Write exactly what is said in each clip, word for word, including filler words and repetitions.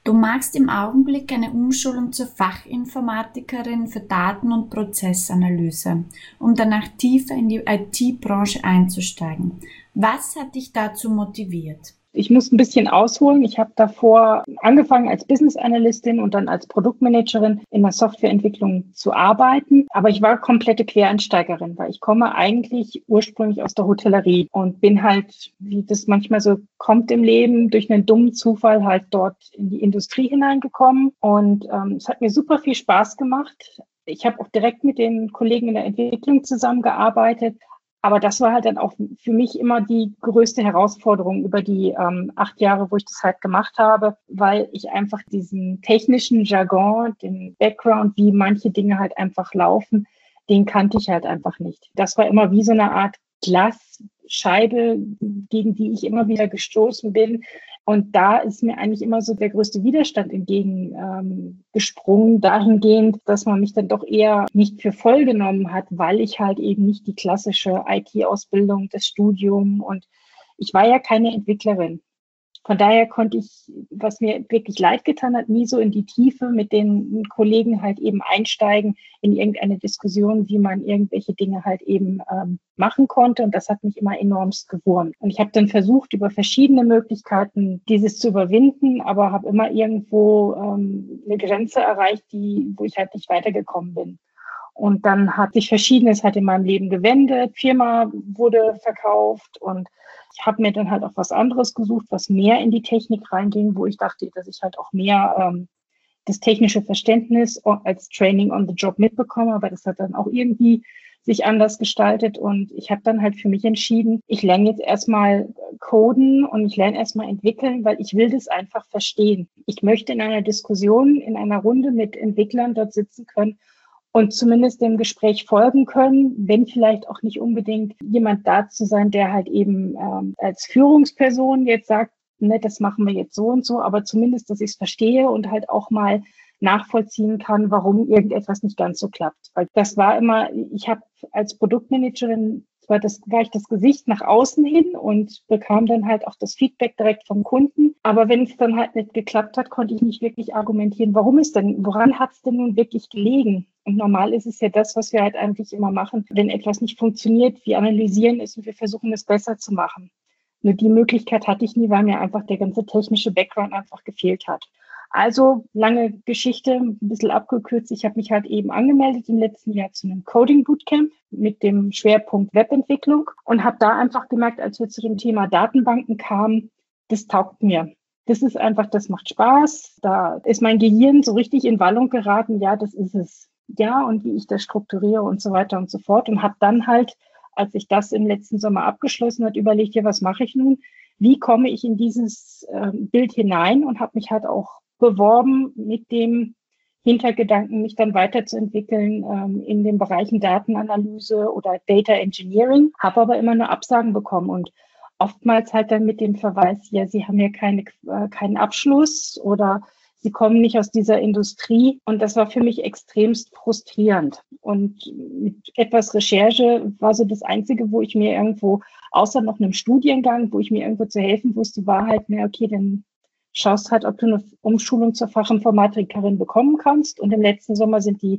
Du machst im Augenblick eine Umschulung zur Fachinformatikerin für Daten- und Prozessanalyse, um danach tiefer in die I T-Branche einzusteigen. Was hat dich dazu motiviert? Ich muss ein bisschen ausholen. Ich habe davor angefangen als Business Analystin und dann als Produktmanagerin in der Softwareentwicklung zu arbeiten. Aber ich war komplette Quereinsteigerin, weil ich komme eigentlich ursprünglich aus der Hotellerie und bin halt, wie das manchmal so kommt im Leben, durch einen dummen Zufall halt dort in die Industrie hineingekommen. Und ähm, es hat mir super viel Spaß gemacht. Ich habe auch direkt mit den Kollegen in der Entwicklung zusammengearbeitet. Aber das war halt dann auch für mich immer die größte Herausforderung über die ähm, acht Jahre, wo ich das halt gemacht habe, weil ich einfach diesen technischen Jargon, den Background, wie manche Dinge halt einfach laufen, den kannte ich halt einfach nicht. Das war immer wie so eine Art Glasscheibe, gegen die ich immer wieder gestoßen bin. Und da ist mir eigentlich immer so der größte Widerstand entgegen ähm, gesprungen, dahingehend, dass man mich dann doch eher nicht für voll genommen hat, weil ich halt eben nicht die klassische I T-Ausbildung, das Studium und ich war ja keine Entwicklerin. Von daher konnte ich, was mir wirklich leid getan hat, nie so in die Tiefe mit den Kollegen halt eben einsteigen in irgendeine Diskussion, wie man irgendwelche Dinge halt eben ähm, machen konnte. Und das hat mich immer enormst gewurmt. Und ich habe dann versucht, über verschiedene Möglichkeiten dieses zu überwinden, aber habe immer irgendwo ähm, eine Grenze erreicht, die, wo ich halt nicht weitergekommen bin. Und dann hat sich Verschiedenes halt in meinem Leben gewendet. Firma wurde verkauft und ich habe mir dann halt auch was anderes gesucht, was mehr in die Technik reinging, wo ich dachte, dass ich halt auch mehr ähm, das technische Verständnis als Training on the Job mitbekomme. Aber das hat dann auch irgendwie sich anders gestaltet. Und ich habe dann halt für mich entschieden, ich lerne jetzt erstmal coden und ich lerne erstmal entwickeln, weil ich will das einfach verstehen. Ich möchte in einer Diskussion, in einer Runde mit Entwicklern dort sitzen können und zumindest dem Gespräch folgen können, wenn vielleicht auch nicht unbedingt jemand da zu sein, der halt eben ähm, als Führungsperson jetzt sagt, ne, das machen wir jetzt so und so, aber zumindest, dass ich es verstehe und halt auch mal nachvollziehen kann, warum irgendetwas nicht ganz so klappt. Weil das war immer, ich habe als Produktmanagerin, war, das, war ich das Gesicht nach außen hin und bekam dann halt auch das Feedback direkt vom Kunden. Aber wenn es dann halt nicht geklappt hat, konnte ich nicht wirklich argumentieren, warum ist denn, woran hat es denn nun wirklich gelegen? Und normal ist es ja das, was wir halt eigentlich immer machen. Wenn etwas nicht funktioniert, wir analysieren es und wir versuchen es besser zu machen. Nur die Möglichkeit hatte ich nie, weil mir einfach der ganze technische Background einfach gefehlt hat. Also lange Geschichte, ein bisschen abgekürzt. Ich habe mich halt eben angemeldet im letzten Jahr zu einem Coding Bootcamp mit dem Schwerpunkt Webentwicklung und habe da einfach gemerkt, als wir zu dem Thema Datenbanken kamen, das taugt mir. Das ist einfach, das macht Spaß. Da ist mein Gehirn so richtig in Wallung geraten. Ja, das ist es. Ja, und wie ich das strukturiere und so weiter und so fort. Und habe dann halt, als ich das im letzten Sommer abgeschlossen hat, überlegt, ja, was mache ich nun? Wie komme ich in dieses äh, Bild hinein? Und habe mich halt auch beworben mit dem Hintergedanken, mich dann weiterzuentwickeln ähm, in den Bereichen Datenanalyse oder Data Engineering, habe aber immer nur Absagen bekommen und oftmals halt dann mit dem Verweis, ja, Sie haben ja keine, äh, keinen Abschluss oder Sie kommen nicht aus dieser Industrie. Und das war für mich extremst frustrierend. Und mit etwas Recherche war so das Einzige, wo ich mir irgendwo, außer noch einem Studiengang, wo ich mir irgendwo zu helfen wusste, war halt, na okay, dann schaust halt, ob du eine Umschulung zur Fachinformatikerin bekommen kannst. Und im letzten Sommer sind die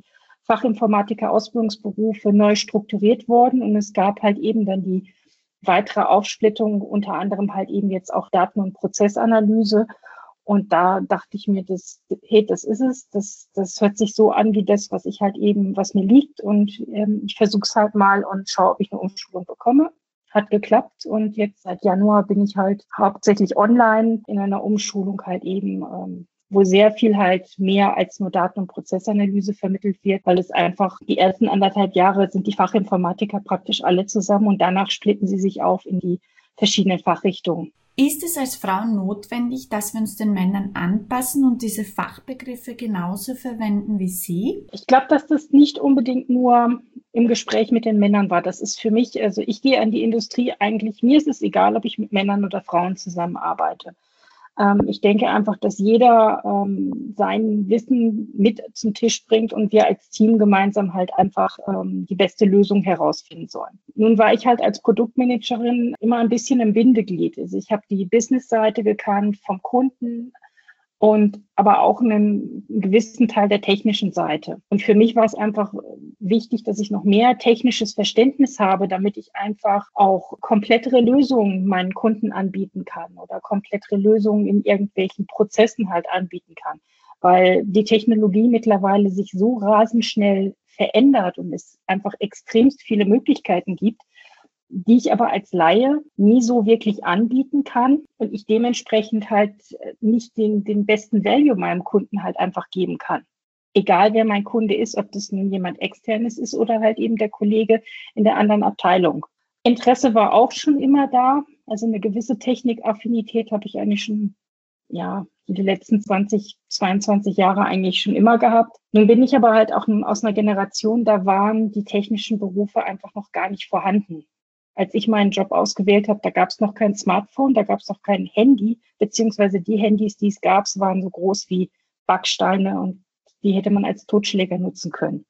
Fachinformatiker-Ausbildungsberufe neu strukturiert worden. Und es gab halt eben dann die weitere Aufsplittung, unter anderem halt eben jetzt auch Daten- und Prozessanalyse. Und da dachte ich mir, das, hey, das ist es. Das, das hört sich so an wie das, was ich halt eben, was mir liegt. Und ähm, ich versuche es halt mal und schaue, ob ich eine Umschulung bekomme. Hat geklappt und jetzt seit Januar bin ich halt hauptsächlich online in einer Umschulung halt eben, ähm, wo sehr viel halt mehr als nur Daten- und Prozessanalyse vermittelt wird, weil es einfach die ersten anderthalb Jahre sind die Fachinformatiker praktisch alle zusammen und danach splitten sie sich auf in die verschiedenen Fachrichtungen. Ist es als Frau notwendig, dass wir uns den Männern anpassen und diese Fachbegriffe genauso verwenden wie sie? Ich glaube, dass das nicht unbedingt nur im Gespräch mit den Männern war. Das ist für mich, also ich gehe an die Industrie eigentlich, mir ist es egal, ob ich mit Männern oder Frauen zusammenarbeite. Ähm, ich denke einfach, dass jeder ähm, sein Wissen mit zum Tisch bringt und wir als Team gemeinsam halt einfach ähm, die beste Lösung herausfinden sollen. Nun war ich halt als Produktmanagerin immer ein bisschen im Bindeglied. Also ich habe die Business-Seite gekannt vom Kunden und aber auch einen, einen gewissen Teil der technischen Seite. Und für mich war es einfach wichtig, dass ich noch mehr technisches Verständnis habe, damit ich einfach auch komplettere Lösungen meinen Kunden anbieten kann oder komplettere Lösungen in irgendwelchen Prozessen halt anbieten kann. Weil die Technologie mittlerweile sich so rasend schnell verändert und es einfach extremst viele Möglichkeiten gibt, die ich aber als Laie nie so wirklich anbieten kann und ich dementsprechend halt nicht den, den besten Value meinem Kunden halt einfach geben kann. Egal wer mein Kunde ist, ob das nun jemand Externes ist oder halt eben der Kollege in der anderen Abteilung. Interesse war auch schon immer da. Also eine gewisse Technikaffinität habe ich eigentlich schon, ja, die letzten zwanzig, zweiundzwanzig Jahre eigentlich schon immer gehabt. Nun bin ich aber halt auch aus einer Generation, da waren die technischen Berufe einfach noch gar nicht vorhanden. Als ich meinen Job ausgewählt habe, da gab es noch kein Smartphone, da gab es noch kein Handy, beziehungsweise die Handys, die es gab, waren so groß wie Backsteine und die hätte man als Totschläger nutzen können.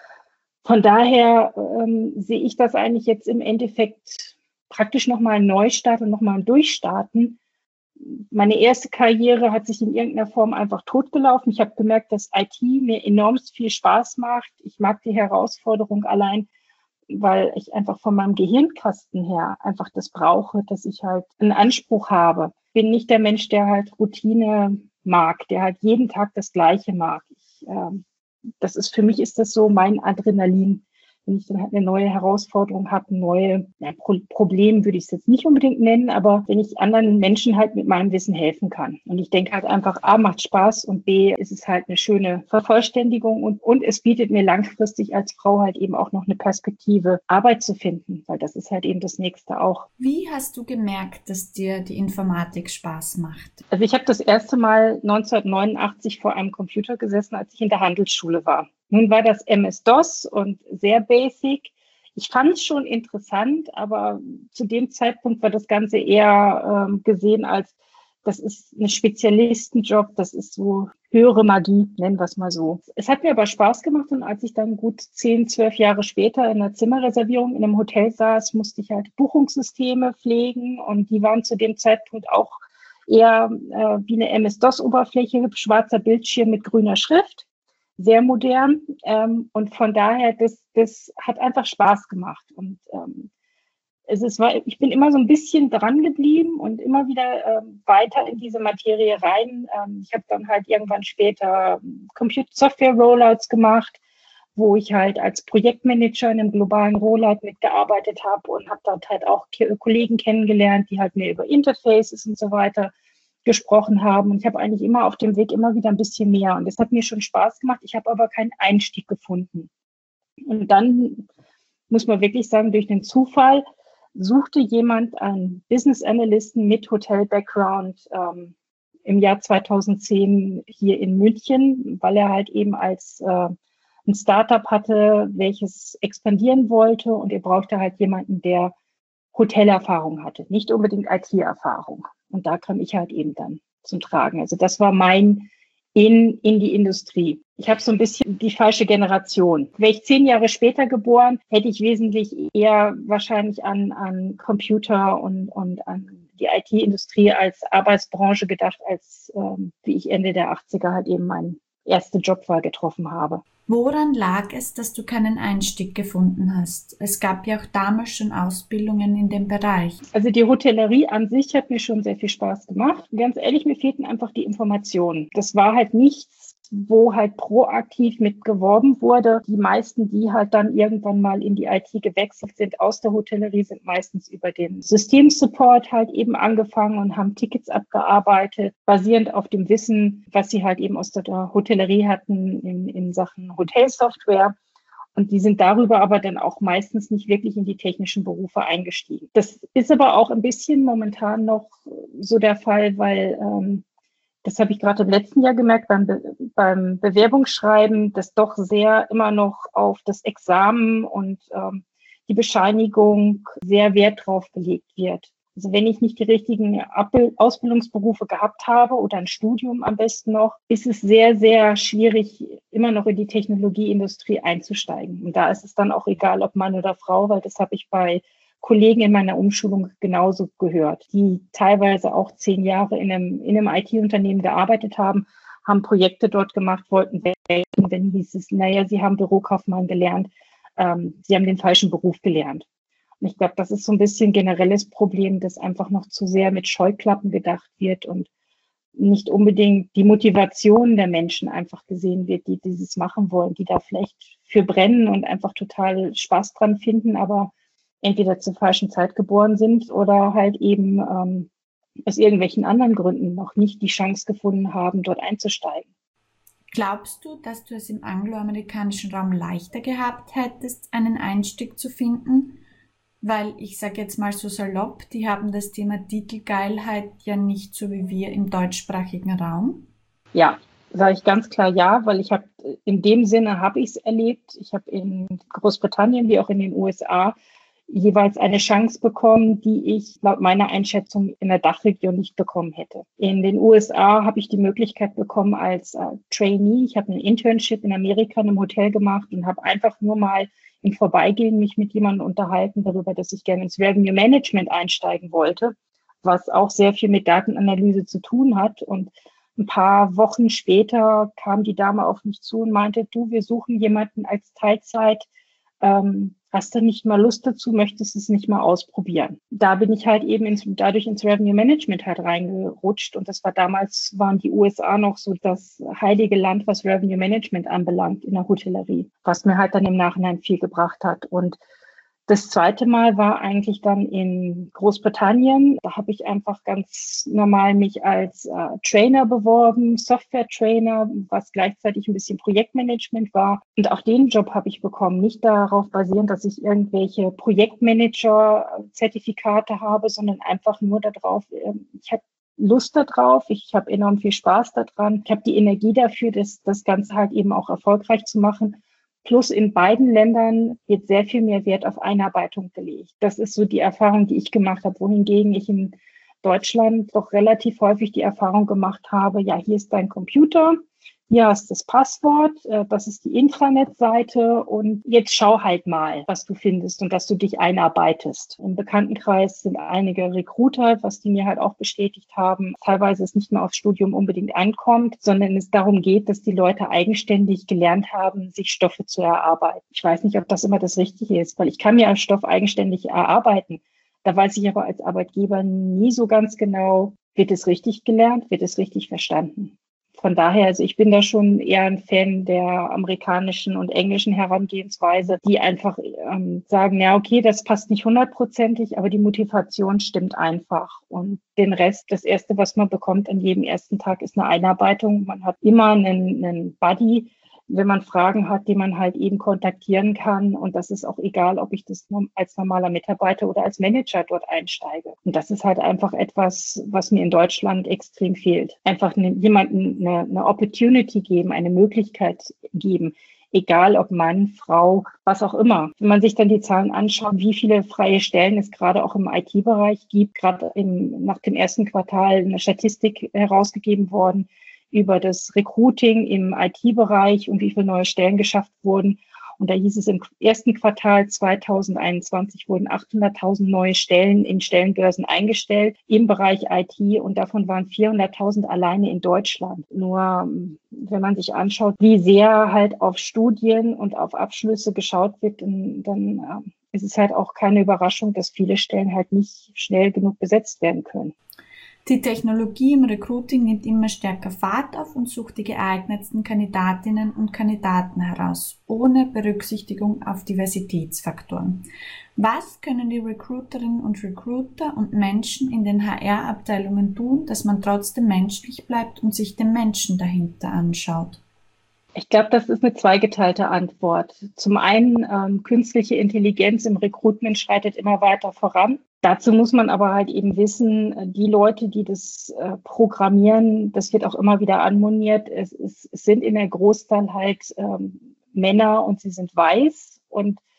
Von daher ähm, sehe ich das eigentlich jetzt im Endeffekt praktisch nochmal ein Neustart und nochmal ein Durchstarten. Meine erste Karriere hat sich in irgendeiner Form einfach totgelaufen. Ich habe gemerkt, dass I T mir enorm viel Spaß macht. Ich mag die Herausforderung allein, weil ich einfach von meinem Gehirnkasten her einfach das brauche, dass ich halt einen Anspruch habe. Ich bin nicht der Mensch, der halt Routine mag, der halt jeden Tag das Gleiche mag. Ich, ähm, das ist, für mich ist das so mein Adrenalin. Wenn ich dann halt eine neue Herausforderung habe, ein neues ja, Pro- Problem würde ich es jetzt nicht unbedingt nennen, aber wenn ich anderen Menschen halt mit meinem Wissen helfen kann. Und ich denke halt einfach, A, macht Spaß und B, ist es halt eine schöne Vervollständigung und, und es bietet mir langfristig als Frau halt eben auch noch eine Perspektive, Arbeit zu finden, weil das ist halt eben das Nächste auch. Wie hast du gemerkt, dass dir die Informatik Spaß macht? Also ich habe das erste Mal neunzehnhundertneunundachtzig vor einem Computer gesessen, als ich in der Handelsschule war. Nun war das M S-DOS und sehr basic. Ich fand es schon interessant, aber zu dem Zeitpunkt war das Ganze eher ähm, gesehen als, das ist ein Spezialistenjob, das ist so höhere Magie, nennen wir es mal so. Es hat mir aber Spaß gemacht und als ich dann gut zehn, zwölf Jahre später in einer Zimmerreservierung in einem Hotel saß, musste ich halt Buchungssysteme pflegen und die waren zu dem Zeitpunkt auch eher äh, wie eine M S-DOS-Oberfläche, schwarzer Bildschirm mit grüner Schrift. Sehr modern ähm, und von daher, das, das hat einfach Spaß gemacht. Und ähm, es ist, ich bin immer so ein bisschen dran geblieben und immer wieder ähm, weiter in diese Materie rein. Ähm, ich habe dann halt irgendwann später Computer-Software-Rollouts gemacht, wo ich halt als Projektmanager in einem globalen Rollout mitgearbeitet habe und habe dort halt auch Kollegen kennengelernt, die halt mehr über Interfaces und so weiter gesprochen haben. Und ich habe eigentlich immer auf dem Weg immer wieder ein bisschen mehr. Und das hat mir schon Spaß gemacht. Ich habe aber keinen Einstieg gefunden. Und dann muss man wirklich sagen, durch den Zufall suchte jemand einen Business Analysten mit Hotel-Background ähm, im Jahr zweitausendzehn hier in München, weil er halt eben als äh, ein Startup hatte, welches expandieren wollte. Und er brauchte halt jemanden, der Hotelerfahrung hatte, nicht unbedingt I T-Erfahrung. Und da kam ich halt eben dann zum Tragen. Also das war mein in, in die Industrie. Ich habe so ein bisschen die falsche Generation. Wäre ich zehn Jahre später geboren, hätte ich wesentlich eher wahrscheinlich an, an Computer und, und an die I T-Industrie als Arbeitsbranche gedacht, als ähm, wie ich Ende der achtziger halt eben meinen erste Jobwahl getroffen habe. Woran lag es, dass du keinen Einstieg gefunden hast? Es gab ja auch damals schon Ausbildungen in dem Bereich. Also die Hotellerie an sich hat mir schon sehr viel Spaß gemacht. Ganz ehrlich, mir fehlten einfach die Informationen. Das war halt nichts, wo halt proaktiv mit geworben wurde. Die meisten, die halt dann irgendwann mal in die I T gewechselt sind aus der Hotellerie, sind meistens über den Systemsupport halt eben angefangen und haben Tickets abgearbeitet, basierend auf dem Wissen, was sie halt eben aus der Hotellerie hatten in, in Sachen Hotelsoftware. Und die sind darüber aber dann auch meistens nicht wirklich in die technischen Berufe eingestiegen. Das ist aber auch ein bisschen momentan noch so der Fall, weil ähm, das habe ich gerade im letzten Jahr gemerkt beim, Be- beim Bewerbungsschreiben, dass doch sehr immer noch auf das Examen und ähm, die Bescheinigung sehr Wert drauf gelegt wird. Also wenn ich nicht die richtigen Ab- Ausbildungsberufe gehabt habe oder ein Studium am besten noch, ist es sehr, sehr schwierig, immer noch in die Technologieindustrie einzusteigen. Und da ist es dann auch egal, ob Mann oder Frau, weil das habe ich bei Kollegen in meiner Umschulung genauso gehört, die teilweise auch zehn Jahre in einem, in einem I T-Unternehmen gearbeitet haben, haben Projekte dort gemacht, wollten weg. Und dann hieß es, naja, sie haben Bürokaufmann gelernt, ähm, sie haben den falschen Beruf gelernt. Und ich glaube, das ist so ein bisschen generelles Problem, dass einfach noch zu sehr mit Scheuklappen gedacht wird und nicht unbedingt die Motivation der Menschen einfach gesehen wird, die dieses machen wollen, die da vielleicht für brennen und einfach total Spaß dran finden, aber entweder zur falschen Zeit geboren sind oder halt eben ähm, aus irgendwelchen anderen Gründen noch nicht die Chance gefunden haben, dort einzusteigen. Glaubst du, dass du es im angloamerikanischen Raum leichter gehabt hättest, einen Einstieg zu finden? Weil, ich sage jetzt mal so salopp, die haben das Thema Titelgeilheit ja nicht so wie wir im deutschsprachigen Raum. Ja, sage ich ganz klar ja, weil ich habe in dem Sinne habe ich es erlebt. Ich habe in Großbritannien wie auch in den U S A jeweils eine Chance bekommen, die ich laut meiner Einschätzung in der Dachregion nicht bekommen hätte. In den U S A habe ich die Möglichkeit bekommen als äh, Trainee. Ich habe ein Internship in Amerika in einem Hotel gemacht und habe einfach nur mal im Vorbeigehen mich mit jemandem unterhalten darüber, dass ich gerne ins Revenue Management einsteigen wollte, was auch sehr viel mit Datenanalyse zu tun hat. Und ein paar Wochen später kam die Dame auf mich zu und meinte, du, wir suchen jemanden als Teilzeit. Ähm, hast du nicht mal Lust dazu, möchtest es nicht mal ausprobieren? Da bin ich halt eben ins, dadurch ins Revenue Management halt reingerutscht und das war damals, waren die U S A noch so das heilige Land, was Revenue Management anbelangt in der Hotellerie, was mir halt dann im Nachhinein viel gebracht hat. Und das zweite Mal war eigentlich dann in Großbritannien. Da habe ich einfach ganz normal mich als äh, Trainer beworben, Software-Trainer, was gleichzeitig ein bisschen Projektmanagement war. Und auch den Job habe ich bekommen, nicht darauf basierend, dass ich irgendwelche Projektmanager-Zertifikate habe, sondern einfach nur darauf, äh, ich habe Lust darauf, ich habe enorm viel Spaß daran, ich habe die Energie dafür, das, das Ganze halt eben auch erfolgreich zu machen. Plus in beiden Ländern wird sehr viel mehr Wert auf Einarbeitung gelegt. Das ist so die Erfahrung, die ich gemacht habe, wohingegen ich in Deutschland doch relativ häufig die Erfahrung gemacht habe, ja, hier ist dein Computer, hier hast das Passwort, das ist die Intranet-Seite und jetzt schau halt mal, was du findest und dass du dich einarbeitest. Im Bekanntenkreis sind einige Recruiter, was die mir halt auch bestätigt haben, teilweise es nicht mehr aufs Studium unbedingt ankommt, sondern es darum geht, dass die Leute eigenständig gelernt haben, sich Stoffe zu erarbeiten. Ich weiß nicht, ob das immer das Richtige ist, weil ich kann mir als Stoff eigenständig erarbeiten. Da weiß ich aber als Arbeitgeber nie so ganz genau, wird es richtig gelernt, wird es richtig verstanden. Von daher, also ich bin da schon eher ein Fan der amerikanischen und englischen Herangehensweise, die einfach ähm, sagen, ja, okay, das passt nicht hundertprozentig, aber die Motivation stimmt einfach. Und den Rest, das Erste, was man bekommt an jedem ersten Tag, ist eine Einarbeitung. Man hat immer einen, einen Buddy, wenn man Fragen hat, die man halt eben kontaktieren kann. Und das ist auch egal, ob ich das als normaler Mitarbeiter oder als Manager dort einsteige. Und das ist halt einfach etwas, was mir in Deutschland extrem fehlt. Einfach ne, jemanden eine, eine Opportunity geben, eine Möglichkeit geben. Egal ob Mann, Frau, was auch immer. Wenn man sich dann die Zahlen anschaut, wie viele freie Stellen es gerade auch im I T-Bereich gibt, gerade im, nach dem ersten Quartal eine Statistik herausgegeben worden, über das Recruiting im I T-Bereich und wie viele neue Stellen geschafft wurden. Und da hieß es, im ersten Quartal zweitausendeinundzwanzig wurden achthunderttausend neue Stellen in Stellenbörsen eingestellt im Bereich I T und davon waren vierhunderttausend alleine in Deutschland. Nur wenn man sich anschaut, wie sehr halt auf Studien und auf Abschlüsse geschaut wird, dann, dann äh, ist es halt auch keine Überraschung, dass viele Stellen halt nicht schnell genug besetzt werden können. Die Technologie im Recruiting nimmt immer stärker Fahrt auf und sucht die geeignetsten Kandidatinnen und Kandidaten heraus, ohne Berücksichtigung auf Diversitätsfaktoren. Was können die Recruiterinnen und Recruiter und Menschen in den H R-Abteilungen tun, dass man trotzdem menschlich bleibt und sich den Menschen dahinter anschaut? Ich glaube, das ist eine zweigeteilte Antwort. Zum einen, ähm, künstliche Intelligenz im Recruitment schreitet immer weiter voran. Dazu muss man aber halt eben wissen, die Leute, die das äh, programmieren, das wird auch immer wieder anmoniert, es, es, es sind in der Großteil halt ähm, Männer und sie sind weiß und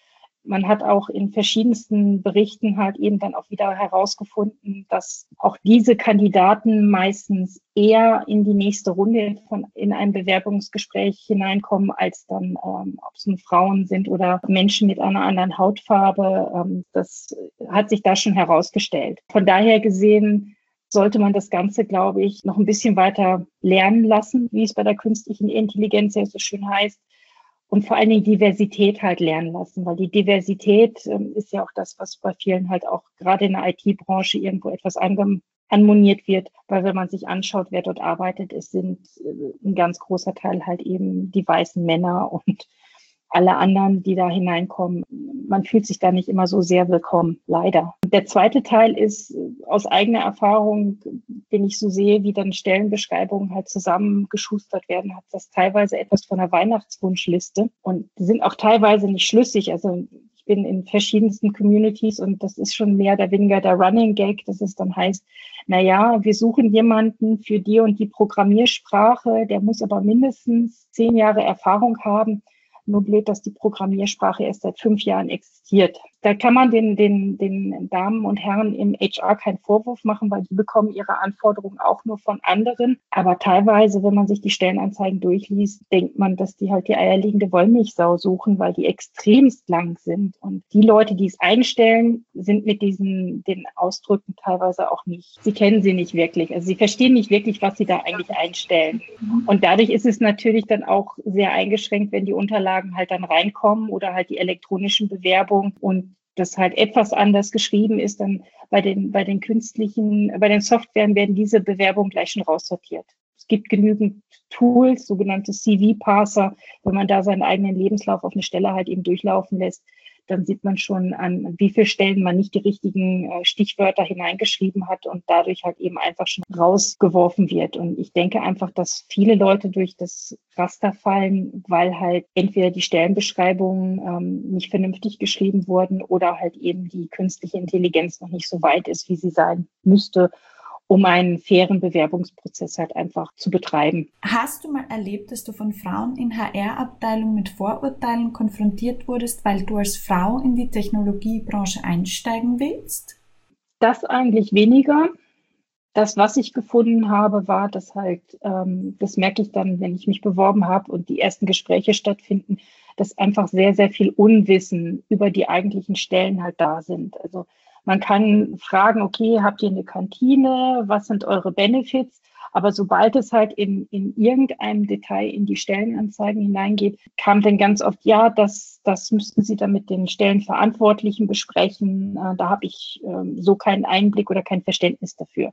Man hat auch in verschiedensten Berichten halt eben dann auch wieder herausgefunden, dass auch diese Kandidaten meistens eher in die nächste Runde von, in ein Bewerbungsgespräch hineinkommen, als dann, ähm, ob es nun Frauen sind oder Menschen mit einer anderen Hautfarbe. Ähm, das hat sich da schon herausgestellt. Von daher gesehen sollte man das Ganze, glaube ich, noch ein bisschen weiter lernen lassen, wie es bei der künstlichen Intelligenz ja so schön heißt. Und vor allen Dingen Diversität halt lernen lassen, weil die Diversität ähm, ist ja auch das, was bei vielen halt auch gerade in der I T-Branche irgendwo etwas ange- anmoniert wird, weil wenn man sich anschaut, wer dort arbeitet, es sind äh, ein ganz großer Teil halt eben die weißen Männer und alle anderen, die da hineinkommen. Man fühlt sich da nicht immer so sehr willkommen, leider. Der zweite Teil ist aus eigener Erfahrung, wenn ich so sehe, wie dann Stellenbeschreibungen halt zusammengeschustert werden, hat das teilweise etwas von einer Weihnachtswunschliste und die sind auch teilweise nicht schlüssig. Also ich bin in verschiedensten Communities und das ist schon mehr oder weniger der Running Gag, dass es dann heißt, na ja, wir suchen jemanden für die und die Programmiersprache, der muss aber mindestens zehn Jahre Erfahrung haben. Nur blöd, dass die Programmiersprache erst seit fünf Jahren existiert. Da kann man den, den, den Damen und Herren im H R keinen Vorwurf machen, weil die bekommen ihre Anforderungen auch nur von anderen. Aber teilweise, wenn man sich die Stellenanzeigen durchliest, denkt man, dass die halt die eierlegende Wollmilchsau suchen, weil die extremst lang sind. Und die Leute, die es einstellen, sind mit diesen den Ausdrücken teilweise auch nicht. Sie kennen sie nicht wirklich. Also sie verstehen nicht wirklich, was sie da eigentlich einstellen. Und dadurch ist es natürlich dann auch sehr eingeschränkt, wenn die Unterlagen halt dann reinkommen oder halt die elektronischen Bewerbungen und das halt etwas anders geschrieben ist, dann bei den, bei den künstlichen, bei den Softwaren werden diese Bewerbungen gleich schon raussortiert. Es gibt genügend Tools, sogenannte C V-Parser, wenn man da seinen eigenen Lebenslauf auf eine Stelle halt eben durchlaufen lässt, dann sieht man schon, an wie vielen Stellen man nicht die richtigen äh, Stichwörter hineingeschrieben hat und dadurch halt eben einfach schon rausgeworfen wird. Und ich denke einfach, dass viele Leute durch das Raster fallen, weil halt entweder die Stellenbeschreibungen ähm, nicht vernünftig geschrieben wurden oder halt eben die künstliche Intelligenz noch nicht so weit ist, wie sie sein müsste, um einen fairen Bewerbungsprozess halt einfach zu betreiben. Hast du mal erlebt, dass du von Frauen in H R-Abteilungen mit Vorurteilen konfrontiert wurdest, weil du als Frau in die Technologiebranche einsteigen willst? Das eigentlich weniger. Das, was ich gefunden habe, war, dass halt, ähm, das merke ich dann, wenn ich mich beworben habe und die ersten Gespräche stattfinden, dass einfach sehr, sehr viel Unwissen über die eigentlichen Stellen halt da sind. Also man kann fragen, okay, habt ihr eine Kantine? Was sind eure Benefits? Aber sobald es halt in, in irgendeinem Detail in die Stellenanzeigen hineingeht, kam dann ganz oft, ja, das, das müssten Sie dann mit den Stellenverantwortlichen besprechen. Äh, da habe ich äh, so keinen Einblick oder kein Verständnis dafür.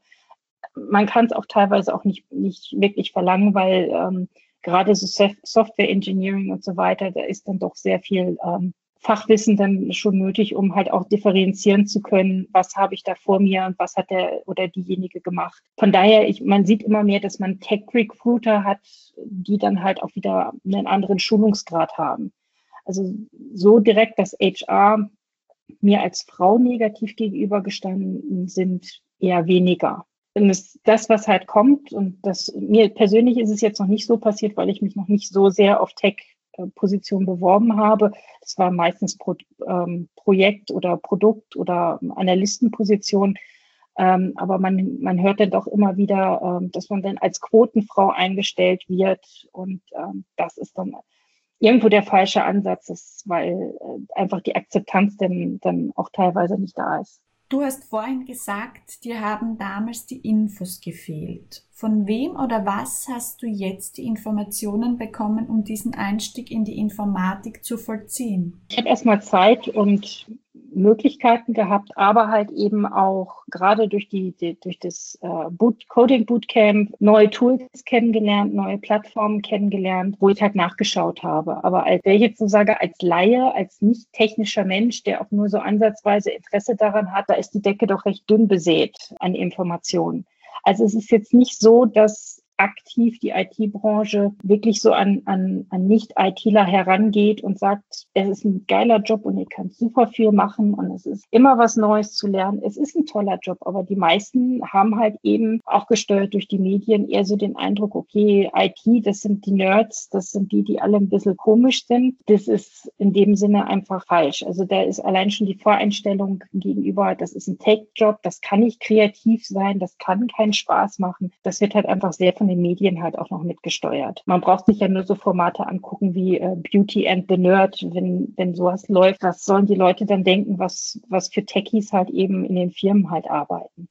Man kann es auch teilweise auch nicht, nicht wirklich verlangen, weil ähm, gerade so Software Engineering und so weiter, da ist dann doch sehr viel ähm, Fachwissen dann schon nötig, um halt auch differenzieren zu können, was habe ich da vor mir und was hat der oder diejenige gemacht. Von daher, ich, man sieht immer mehr, dass man Tech-Recruiter hat, die dann halt auch wieder einen anderen Schulungsgrad haben. Also so direkt, dass H R mir als Frau negativ gegenübergestanden sind, eher weniger. Und das, das, was halt kommt, und das mir persönlich ist es jetzt noch nicht so passiert, weil ich mich noch nicht so sehr auf Tech-Position beworben habe. Das war meistens Pro, ähm, Projekt- oder Produkt- oder Analystenposition. Ähm, aber man, man hört dann doch immer wieder, ähm, dass man dann als Quotenfrau eingestellt wird. Und ähm, das ist dann irgendwo der falsche Ansatz, ist, weil äh, einfach die Akzeptanz dann, dann auch teilweise nicht da ist. Du hast vorhin gesagt, dir haben damals die Infos gefehlt. Von wem oder was hast du jetzt die Informationen bekommen, um diesen Einstieg in die Informatik zu vollziehen? Ich habe erstmal Zeit und Möglichkeiten gehabt, aber halt eben auch gerade durch die, die durch das äh, Boot, Coding Bootcamp neue Tools kennengelernt, neue Plattformen kennengelernt, wo ich halt nachgeschaut habe. Aber als, wenn ich jetzt so sage, als Laie, als nicht technischer Mensch, der auch nur so ansatzweise Interesse daran hat, da ist die Decke doch recht dünn besät an Informationen. Also es ist jetzt nicht so, dass aktiv die I T-Branche wirklich so an, an, an Nicht-ITler herangeht und sagt, es ist ein geiler Job und ihr könnt super viel machen und es ist immer was Neues zu lernen. Es ist ein toller Job, aber die meisten haben halt eben auch gesteuert durch die Medien eher so den Eindruck, okay, I T, das sind die Nerds, das sind die, die alle ein bisschen komisch sind. Das ist in dem Sinne einfach falsch. Also da ist allein schon die Voreinstellung gegenüber, das ist ein Tech-Job, das kann nicht kreativ sein, das kann keinen Spaß machen. Das wird halt einfach sehr von den Medien halt auch noch mitgesteuert. Man braucht sich ja nur so Formate angucken wie äh, Beauty and the Nerd, wenn, wenn sowas läuft. Was sollen die Leute dann denken, was, was für Techies halt eben in den Firmen halt arbeiten?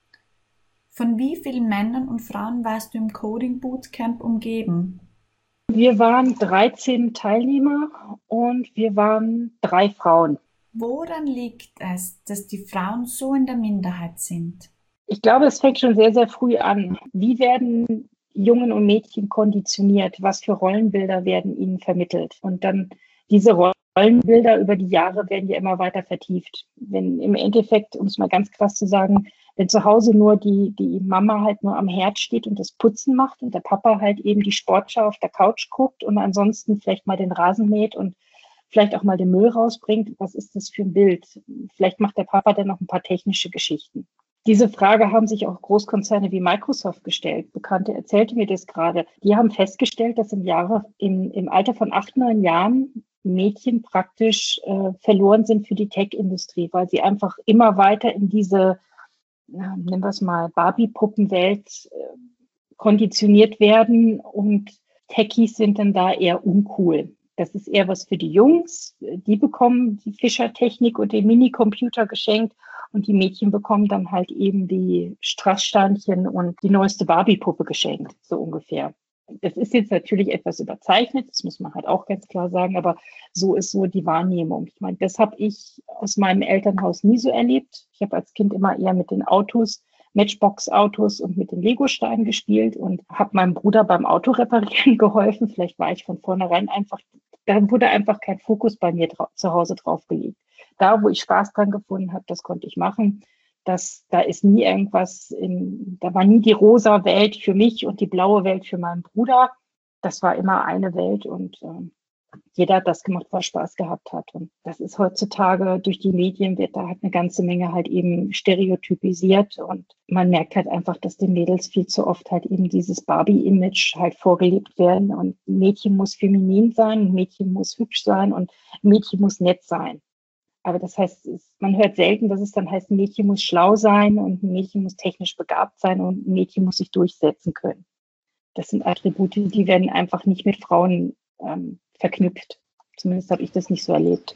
Von wie vielen Männern und Frauen warst du im Coding Bootcamp umgeben? Wir waren dreizehn Teilnehmer und wir waren drei Frauen. Woran liegt es, dass die Frauen so in der Minderheit sind? Ich glaube, es fängt schon sehr, sehr früh an. Wie werden Jungen und Mädchen konditioniert? Was für Rollenbilder werden ihnen vermittelt? Und dann diese Rollenbilder über die Jahre werden ja immer weiter vertieft. Wenn im Endeffekt, um es mal ganz krass zu sagen, wenn zu Hause nur die, die Mama halt nur am Herd steht und das Putzen macht und der Papa halt eben die Sportschau auf der Couch guckt und ansonsten vielleicht mal den Rasen mäht und vielleicht auch mal den Müll rausbringt, was ist das für ein Bild? Vielleicht macht der Papa dann noch ein paar technische Geschichten. Diese Frage haben sich auch Großkonzerne wie Microsoft gestellt. Bekannte erzählte mir das gerade. Die haben festgestellt, dass im Jahre, im, im Alter von acht, neun Jahren Mädchen praktisch äh, verloren sind für die Tech-Industrie, weil sie einfach immer weiter in diese, na, nennen wir es mal, Barbie-Puppenwelt äh, konditioniert werden und Techies sind dann da eher uncool. Das ist eher was für die Jungs. Die bekommen die Fischertechnik und den Minicomputer geschenkt und die Mädchen bekommen dann halt eben die Strasssteinchen und die neueste Barbie-Puppe geschenkt, so ungefähr. Das ist jetzt natürlich etwas überzeichnet, das muss man halt auch ganz klar sagen, aber so ist so die Wahrnehmung. Ich meine, das habe ich aus meinem Elternhaus nie so erlebt. Ich habe als Kind immer eher mit den Autos, Matchbox-Autos und mit den Legosteinen gespielt und habe meinem Bruder beim Autoreparieren geholfen. Vielleicht war ich von vornherein einfach, da wurde einfach kein Fokus bei mir dra- zu Hause drauf gelegt. Da, wo ich Spaß dran gefunden habe, das konnte ich machen. Das, da ist nie irgendwas, in, da war nie die rosa Welt für mich und die blaue Welt für meinen Bruder. Das war immer eine Welt und ähm, jeder hat das gemacht, was Spaß gehabt hat. Und das ist heutzutage durch die Medien wird da halt eine ganze Menge halt eben stereotypisiert und man merkt halt einfach, dass den Mädels viel zu oft halt eben dieses Barbie-Image halt vorgelebt werden und ein Mädchen muss feminin sein, ein Mädchen muss hübsch sein und ein Mädchen muss nett sein. Aber das heißt, es, man hört selten, dass es dann heißt, ein Mädchen muss schlau sein und ein Mädchen muss technisch begabt sein und ein Mädchen muss sich durchsetzen können. Das sind Attribute, die werden einfach nicht mit Frauen ähm, verknüpft. Zumindest habe ich das nicht so erlebt.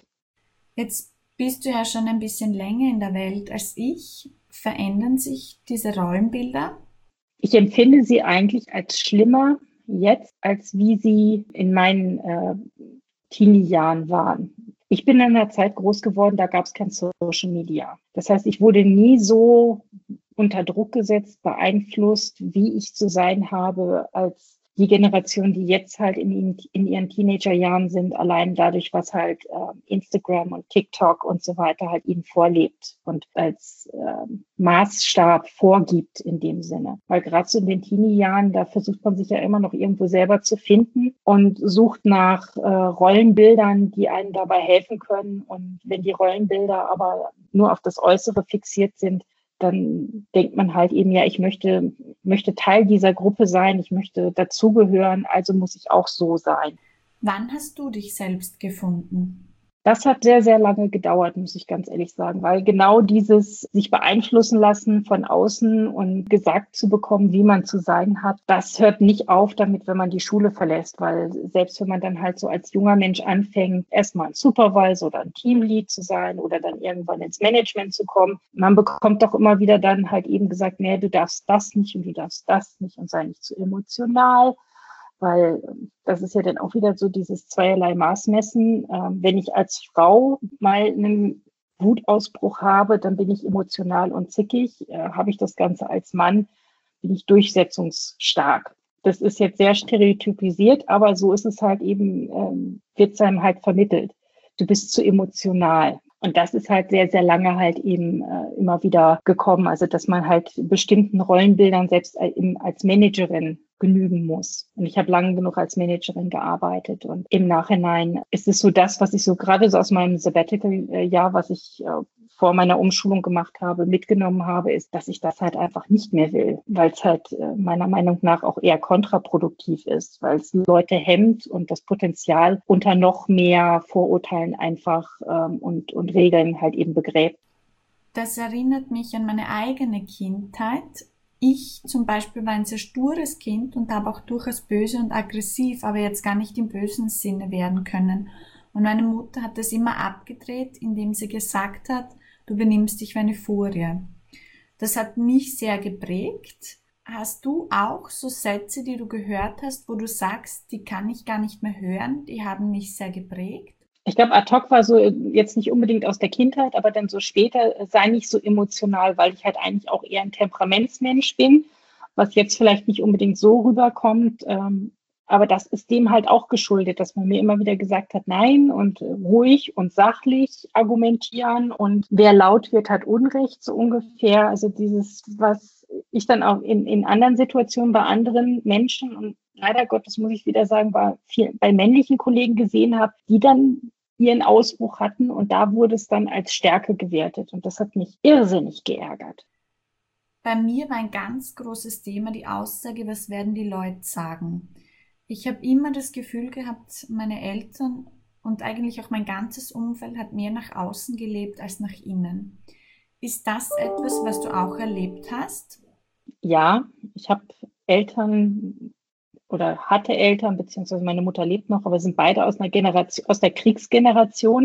Jetzt bist du ja schon ein bisschen länger in der Welt als ich. Verändern sich diese Rollenbilder? Ich empfinde sie eigentlich als schlimmer jetzt, als wie sie in meinen äh, Teenie-Jahren waren. Ich bin in einer Zeit groß geworden, da gab es kein Social Media. Das heißt, ich wurde nie so unter Druck gesetzt, beeinflusst, wie ich zu sein habe, als die Generation, die jetzt halt in, in ihren Teenagerjahren sind, allein dadurch, was halt äh, Instagram und TikTok und so weiter halt ihnen vorlebt und als äh, Maßstab vorgibt in dem Sinne. Weil gerade so in den Teenie-Jahren, da versucht man sich ja immer noch irgendwo selber zu finden und sucht nach äh, Rollenbildern, die einem dabei helfen können. Und wenn die Rollenbilder aber nur auf das Äußere fixiert sind, dann denkt man halt eben, ja, ich möchte, möchte Teil dieser Gruppe sein, ich möchte dazugehören, also muss ich auch so sein. Wann hast du dich selbst gefunden? Das hat sehr, sehr lange gedauert, muss ich ganz ehrlich sagen, weil genau dieses sich beeinflussen lassen von außen und gesagt zu bekommen, wie man zu sein hat, das hört nicht auf damit, wenn man die Schule verlässt, weil selbst wenn man dann halt so als junger Mensch anfängt, erstmal ein Supervisor oder ein Teamlead zu sein oder dann irgendwann ins Management zu kommen, man bekommt doch immer wieder dann halt eben gesagt, nee, du darfst das nicht und du darfst das nicht und sei nicht zu emotional. Weil das ist ja dann auch wieder so dieses zweierlei Maßmessen. Ähm, wenn ich als Frau mal einen Wutausbruch habe, dann bin ich emotional und zickig. Äh, habe ich das Ganze als Mann, bin ich durchsetzungsstark. Das ist jetzt sehr stereotypisiert, aber so ist es halt eben, ähm, wird es einem halt vermittelt. Du bist zu emotional. Und das ist halt sehr, sehr lange halt eben äh, immer wieder gekommen. Also dass man halt bestimmten Rollenbildern selbst als Managerin genügen muss. Und ich habe lange genug als Managerin gearbeitet. Und im Nachhinein ist es so das, was ich so gerade so aus meinem Sabbatical-Jahr, was ich äh, vor meiner Umschulung gemacht habe, mitgenommen habe, ist, dass ich das halt einfach nicht mehr will, weil es halt äh, meiner Meinung nach auch eher kontraproduktiv ist, weil es Leute hemmt und das Potenzial unter noch mehr Vorurteilen einfach ähm, und, und Regeln halt eben begräbt. Das erinnert mich an meine eigene Kindheit. Ich zum Beispiel war ein sehr stures Kind und habe auch durchaus böse und aggressiv, aber jetzt gar nicht im bösen Sinne werden können. Und meine Mutter hat das immer abgedreht, indem sie gesagt hat, du benimmst dich wie eine Furie. Das hat mich sehr geprägt. Hast du auch so Sätze, die du gehört hast, wo du sagst, die kann ich gar nicht mehr hören, die haben mich sehr geprägt? Ich glaube, ad hoc war so jetzt nicht unbedingt aus der Kindheit, aber dann so später, sei nicht so emotional, weil ich halt eigentlich auch eher ein Temperamentsmensch bin, was jetzt vielleicht nicht unbedingt so rüberkommt. Ähm, aber das ist dem halt auch geschuldet, dass man mir immer wieder gesagt hat, nein und ruhig und sachlich argumentieren und wer laut wird, hat Unrecht, so ungefähr. Also dieses, was ich dann auch in, in anderen Situationen bei anderen Menschen und leider Gottes muss ich wieder sagen, bei, viel, bei männlichen Kollegen gesehen habe, die dann ihren Ausbruch hatten und da wurde es dann als Stärke gewertet und das hat mich irrsinnig geärgert. Bei mir war ein ganz großes Thema die Aussage, was werden die Leute sagen. Ich habe immer das Gefühl gehabt, meine Eltern und eigentlich auch mein ganzes Umfeld hat mehr nach außen gelebt als nach innen. Ist das etwas, was du auch erlebt hast? Ja, ich habe Eltern oder hatte Eltern, beziehungsweise meine Mutter lebt noch, aber sind beide aus einer Generation, aus der Kriegsgeneration.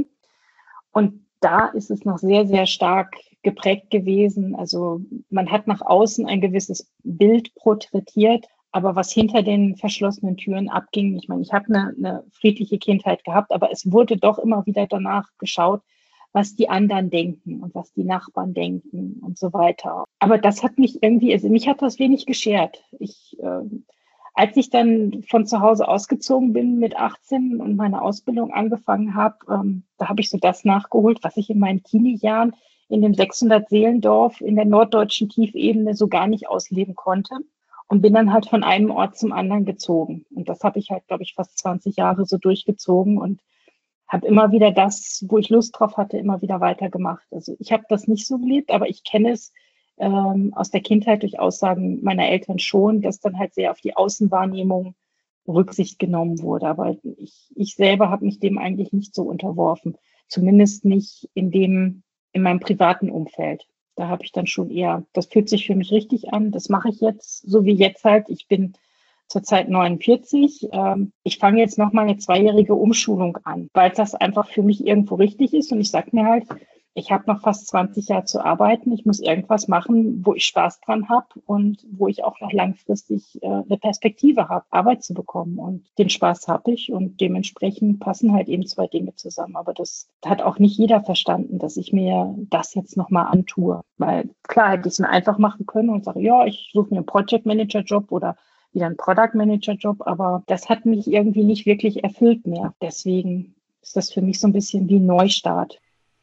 Und da ist es noch sehr, sehr stark geprägt gewesen. Also man hat nach außen ein gewisses Bild porträtiert, aber was hinter den verschlossenen Türen abging, ich meine, ich habe eine, eine friedliche Kindheit gehabt, aber es wurde doch immer wieder danach geschaut, was die anderen denken und was die Nachbarn denken und so weiter. Aber das hat mich irgendwie, also mich hat das wenig geschert. Ich äh, Als ich dann von zu Hause ausgezogen bin mit achtzehn und meine Ausbildung angefangen habe, ähm, da habe ich so das nachgeholt, was ich in meinen Teenie-Jahren in dem sechshundert-Seelendorf in der norddeutschen Tiefebene so gar nicht ausleben konnte und bin dann halt von einem Ort zum anderen gezogen. Und das habe ich halt, glaube ich, fast zwanzig Jahre so durchgezogen und habe immer wieder das, wo ich Lust drauf hatte, immer wieder weitergemacht. Also ich habe das nicht so gelebt, aber ich kenne es ähm, aus der Kindheit durch Aussagen meiner Eltern schon, dass dann halt sehr auf die Außenwahrnehmung Rücksicht genommen wurde. Aber ich, ich selber habe mich dem eigentlich nicht so unterworfen. Zumindest nicht in dem, in meinem privaten Umfeld. Da habe ich dann schon eher, das fühlt sich für mich richtig an, das mache ich jetzt, so wie jetzt halt. Ich bin zurzeit neunundvierzig. Ähm, ich fange jetzt noch mal eine zweijährige Umschulung an, weil das einfach für mich irgendwo richtig ist. Und ich sage mir halt, ich habe noch fast zwanzig Jahre zu arbeiten. Ich muss irgendwas machen, wo ich Spaß dran habe und wo ich auch noch langfristig äh, eine Perspektive habe, Arbeit zu bekommen. Und den Spaß habe ich und dementsprechend passen halt eben zwei Dinge zusammen. Aber das hat auch nicht jeder verstanden, dass ich mir das jetzt noch mal antue. Weil klar hätte ich es mir einfach machen können und sage, ja, ich suche mir einen Project Manager Job oder wieder einen Product Manager Job. Aber das hat mich irgendwie nicht wirklich erfüllt mehr. Deswegen ist das für mich so ein bisschen wie ein Neustart.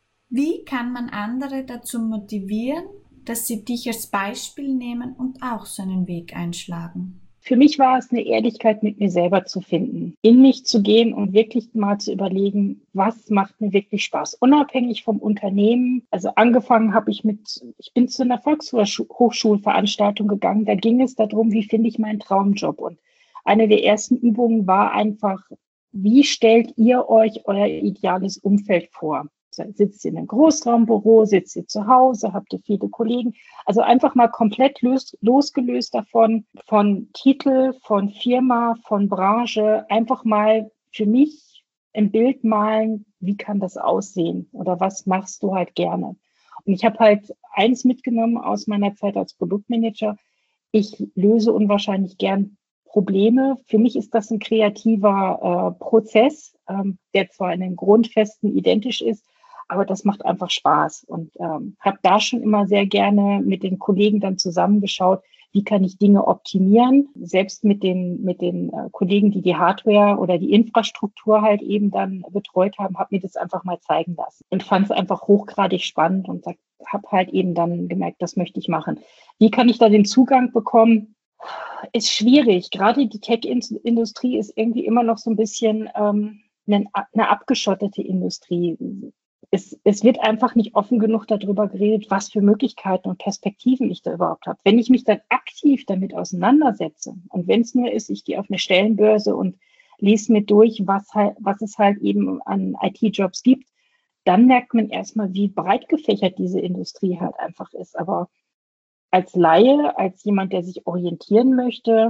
Wie kann man andere dazu motivieren, dass sie dich als Beispiel nehmen und auch so einen Weg einschlagen? Für mich war es eine Ehrlichkeit, mit mir selber zu finden, in mich zu gehen und wirklich mal zu überlegen, was macht mir wirklich Spaß, unabhängig vom Unternehmen. Also angefangen habe ich mit, ich bin zu einer Volkshochschulveranstaltung gegangen, da ging es darum, wie finde ich meinen Traumjob. Und eine der ersten Übungen war einfach, wie stellt ihr euch euer ideales Umfeld vor? Sitzt ihr in einem Großraumbüro, sitzt ihr zu Hause, habt ihr viele Kollegen? Also einfach mal komplett los, losgelöst davon, von Titel, von Firma, von Branche, einfach mal für mich ein Bild malen, wie kann das aussehen oder was machst du halt gerne? Und ich habe halt eins mitgenommen aus meiner Zeit als Produktmanager. Ich löse unwahrscheinlich gern Probleme. Für mich ist das ein kreativer äh, Prozess, ähm, der zwar in den Grundfesten identisch ist, aber das macht einfach Spaß und ähm, habe da schon immer sehr gerne mit den Kollegen dann zusammengeschaut, wie kann ich Dinge optimieren, selbst mit den mit den äh, Kollegen, die die Hardware oder die Infrastruktur halt eben dann betreut haben, habe mir das einfach mal zeigen lassen und fand es einfach hochgradig spannend und habe halt eben dann gemerkt, das möchte ich machen. Wie kann ich da den Zugang bekommen? Ist schwierig. Gerade die Tech-Industrie ist irgendwie immer noch so ein bisschen ähm, eine, eine abgeschottete Industrie. Es, es wird einfach nicht offen genug darüber geredet, was für Möglichkeiten und Perspektiven ich da überhaupt habe. Wenn ich mich dann aktiv damit auseinandersetze und wenn es nur ist, ich gehe auf eine Stellenbörse und lese mir durch, was, halt, was es halt eben an I T-Jobs gibt, dann merkt man erstmal, wie breit gefächert diese Industrie halt einfach ist. Aber als Laie, als jemand, der sich orientieren möchte,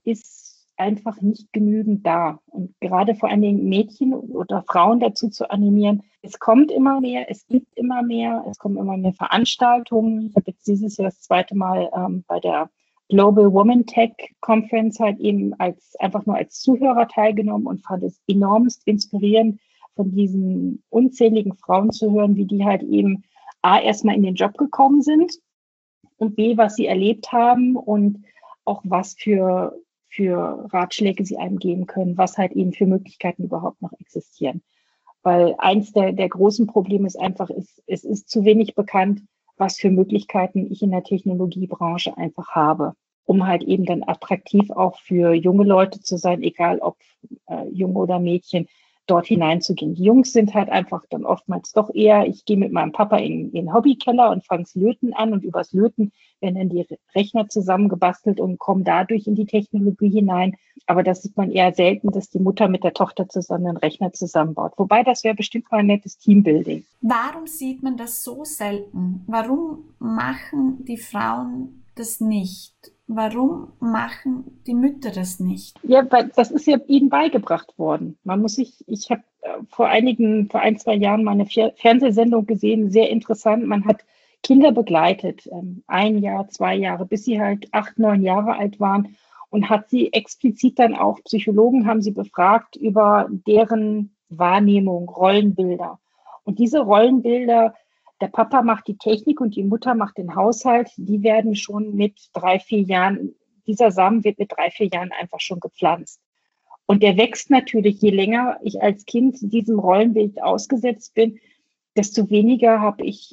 ist einfach nicht genügend da. Und gerade vor allen Dingen Mädchen oder Frauen dazu zu animieren, es kommt immer mehr, es gibt immer mehr, es kommen immer mehr Veranstaltungen. Ich habe jetzt dieses Jahr das zweite Mal ähm, bei der Global Women Tech Conference halt eben als einfach nur als Zuhörer teilgenommen und fand es enormst inspirierend, von diesen unzähligen Frauen zu hören, wie die halt eben A, erstmal in den Job gekommen sind und B, was sie erlebt haben und auch was für, für Ratschläge sie einem geben können, was halt eben für Möglichkeiten überhaupt noch existieren. Weil eins der, der großen Probleme ist einfach, ist, es ist zu wenig bekannt, was für Möglichkeiten ich in der Technologiebranche einfach habe, um halt eben dann attraktiv auch für junge Leute zu sein, egal ob äh, Junge oder Mädchen, dort hineinzugehen. Die Jungs sind halt einfach dann oftmals doch eher, ich gehe mit meinem Papa in, in den Hobbykeller und fange das Löten an und übers Löten werden dann die Rechner zusammengebastelt und kommen dadurch in die Technologie hinein. Aber das sieht man eher selten, dass die Mutter mit der Tochter zusammen einen Rechner zusammenbaut. Wobei, das wäre bestimmt mal ein nettes Teambuilding. Warum sieht man das so selten? Warum machen die Frauen das nicht? Warum machen die Mütter das nicht? Ja, weil das ist ja ihnen beigebracht worden. Man muss sich, ich habe äh, vor einigen, vor ein, zwei Jahren mal eine Fer- Fernsehsendung gesehen, sehr interessant. Man hat Kinder begleitet, ähm, ein Jahr, zwei Jahre, bis sie halt acht, neun Jahre alt waren und hat sie explizit dann auch, Psychologen haben sie befragt über deren Wahrnehmung, Rollenbilder. Und diese Rollenbilder, der Papa macht die Technik und die Mutter macht den Haushalt, die werden schon mit drei, vier Jahren, dieser Samen wird mit drei, vier Jahren einfach schon gepflanzt. Und der wächst natürlich, je länger ich als Kind diesem Rollenbild ausgesetzt bin, desto weniger habe ich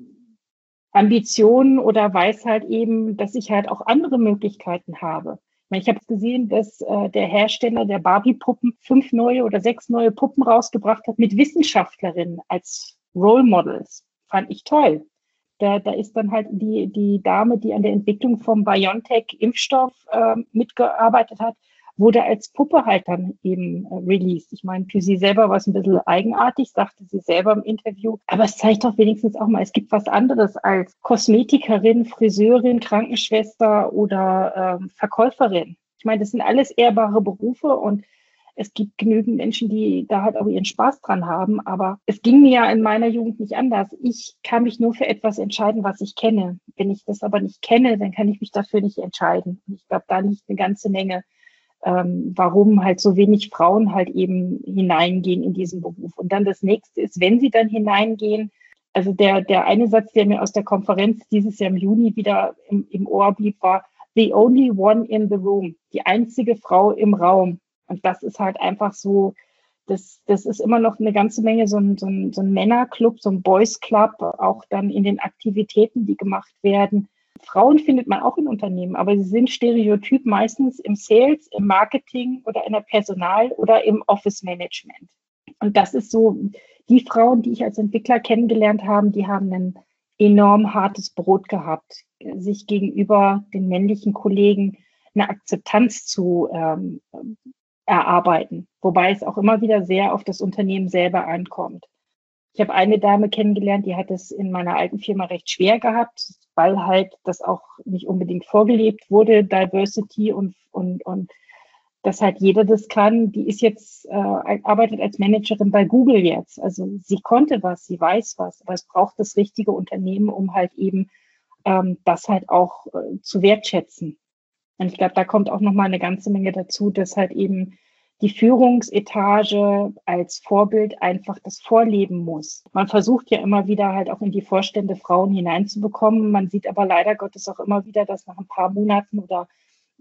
Ambitionen oder weiß halt eben, dass ich halt auch andere Möglichkeiten habe. Ich meine, ich habe gesehen, dass äh, der Hersteller der Barbie-Puppen fünf neue oder sechs neue Puppen rausgebracht hat mit Wissenschaftlerinnen als Role Models. Fand ich toll. Da, da ist dann halt die, die Dame, die an der Entwicklung vom BioNTech-Impfstoff äh, mitgearbeitet hat, wurde als Puppe halt dann eben äh, released. Ich meine, für sie selber war es ein bisschen eigenartig, sagte sie selber im Interview. Aber es zeigt doch wenigstens auch mal, es gibt was anderes als Kosmetikerin, Friseurin, Krankenschwester oder ähm, Verkäuferin. Ich meine, das sind alles ehrbare Berufe und es gibt genügend Menschen, die da halt auch ihren Spaß dran haben. Aber es ging mir ja in meiner Jugend nicht anders. Ich kann mich nur für etwas entscheiden, was ich kenne. Wenn ich das aber nicht kenne, dann kann ich mich dafür nicht entscheiden. Und ich glaube, da liegt eine ganze Menge, ähm, warum halt so wenig Frauen halt eben hineingehen in diesen Beruf. Und dann das nächste ist, wenn sie dann hineingehen, also der, der eine Satz, der mir aus der Konferenz dieses Jahr im Juni wieder im, im Ohr blieb, war, the only one in the room, die einzige Frau im Raum. Und das ist halt einfach so, das, das ist immer noch eine ganze Menge so ein, so ein, so ein Männerclub, so ein Boys Club, auch dann in den Aktivitäten, die gemacht werden. Frauen findet man auch in Unternehmen, aber sie sind stereotyp meistens im Sales, im Marketing oder in der Personal- oder im Office-Management. Und das ist so, die Frauen, die ich als Entwickler kennengelernt habe, die haben ein enorm hartes Brot gehabt, sich gegenüber den männlichen Kollegen eine Akzeptanz zu ähm, erarbeiten, wobei es auch immer wieder sehr auf das Unternehmen selber ankommt. Ich habe eine Dame kennengelernt, die hat es in meiner alten Firma recht schwer gehabt, weil halt das auch nicht unbedingt vorgelebt wurde, Diversity und, und, und dass halt jeder das kann. Die ist jetzt, äh, arbeitet als Managerin bei Google jetzt. Also sie konnte was, sie weiß was, aber es braucht das richtige Unternehmen, um halt eben ähm, das halt auch äh, zu wertschätzen. Und ich glaube, da kommt auch nochmal eine ganze Menge dazu, dass halt eben die Führungsetage als Vorbild einfach das vorleben muss. Man versucht ja immer wieder halt auch in die Vorstände Frauen hineinzubekommen. Man sieht aber leider Gottes auch immer wieder, dass nach ein paar Monaten oder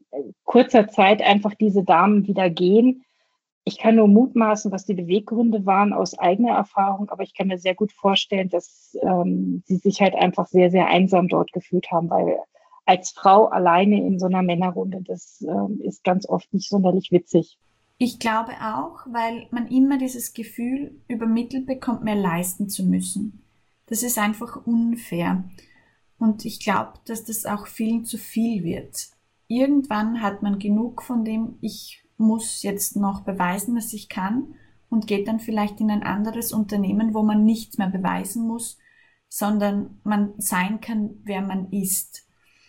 kurzer Zeit einfach diese Damen wieder gehen. Ich kann nur mutmaßen, was die Beweggründe waren aus eigener Erfahrung, aber ich kann mir sehr gut vorstellen, dass ähm, sie sich halt einfach sehr, sehr einsam dort gefühlt haben, weil als Frau alleine in so einer Männerrunde. Das ähm, ist ganz oft nicht sonderlich witzig. Ich glaube auch, weil man immer dieses Gefühl übermittelt bekommt, mehr leisten zu müssen. Das ist einfach unfair. Und ich glaube, dass das auch vielen zu viel wird. Irgendwann hat man genug von dem, ich muss jetzt noch beweisen, dass ich kann, und geht dann vielleicht in ein anderes Unternehmen, wo man nichts mehr beweisen muss, sondern man sein kann, wer man ist.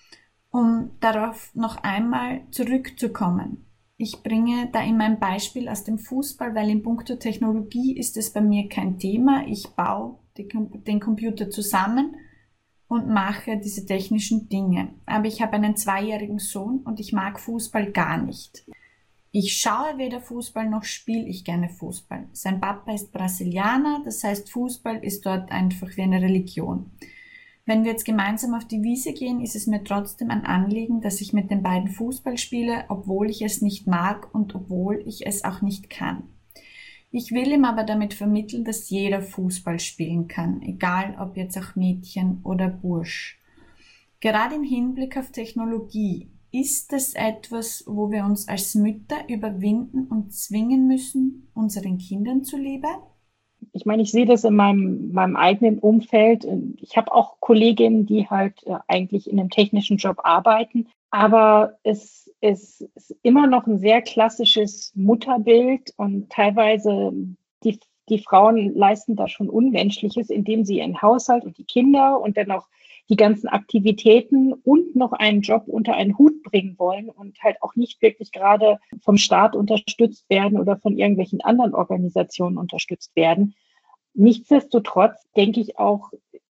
Um darauf noch einmal zurückzukommen. Ich bringe da immer ein Beispiel aus dem Fußball, weil in puncto Technologie ist es bei mir kein Thema. Ich baue den Computer zusammen und mache diese technischen Dinge. Aber ich habe einen zweijährigen Sohn und ich mag Fußball gar nicht. Ich schaue weder Fußball noch spiele ich gerne Fußball. Sein Papa ist Brasilianer, das heißt Fußball ist dort einfach wie eine Religion. Wenn wir jetzt gemeinsam auf die Wiese gehen, ist es mir trotzdem ein Anliegen, dass ich mit den beiden Fußball spiele, obwohl ich es nicht mag und obwohl ich es auch nicht kann. Ich will ihm aber damit vermitteln, dass jeder Fußball spielen kann, egal ob jetzt auch Mädchen oder Bursch. Gerade im Hinblick auf Technologie, ist es etwas, wo wir uns als Mütter überwinden und zwingen müssen, unseren Kindern zuliebe? Ich meine, ich sehe das in meinem, meinem eigenen Umfeld. Ich habe auch Kolleginnen, die halt äh, eigentlich in einem technischen Job arbeiten, aber es, es ist immer noch ein sehr klassisches Mutterbild und teilweise die, die Frauen leisten da schon Unmenschliches, indem sie ihren Haushalt und die Kinder und dann auch die ganzen Aktivitäten und noch einen Job unter einen Hut bringen wollen und halt auch nicht wirklich gerade vom Staat unterstützt werden oder von irgendwelchen anderen Organisationen unterstützt werden. Nichtsdestotrotz denke ich auch,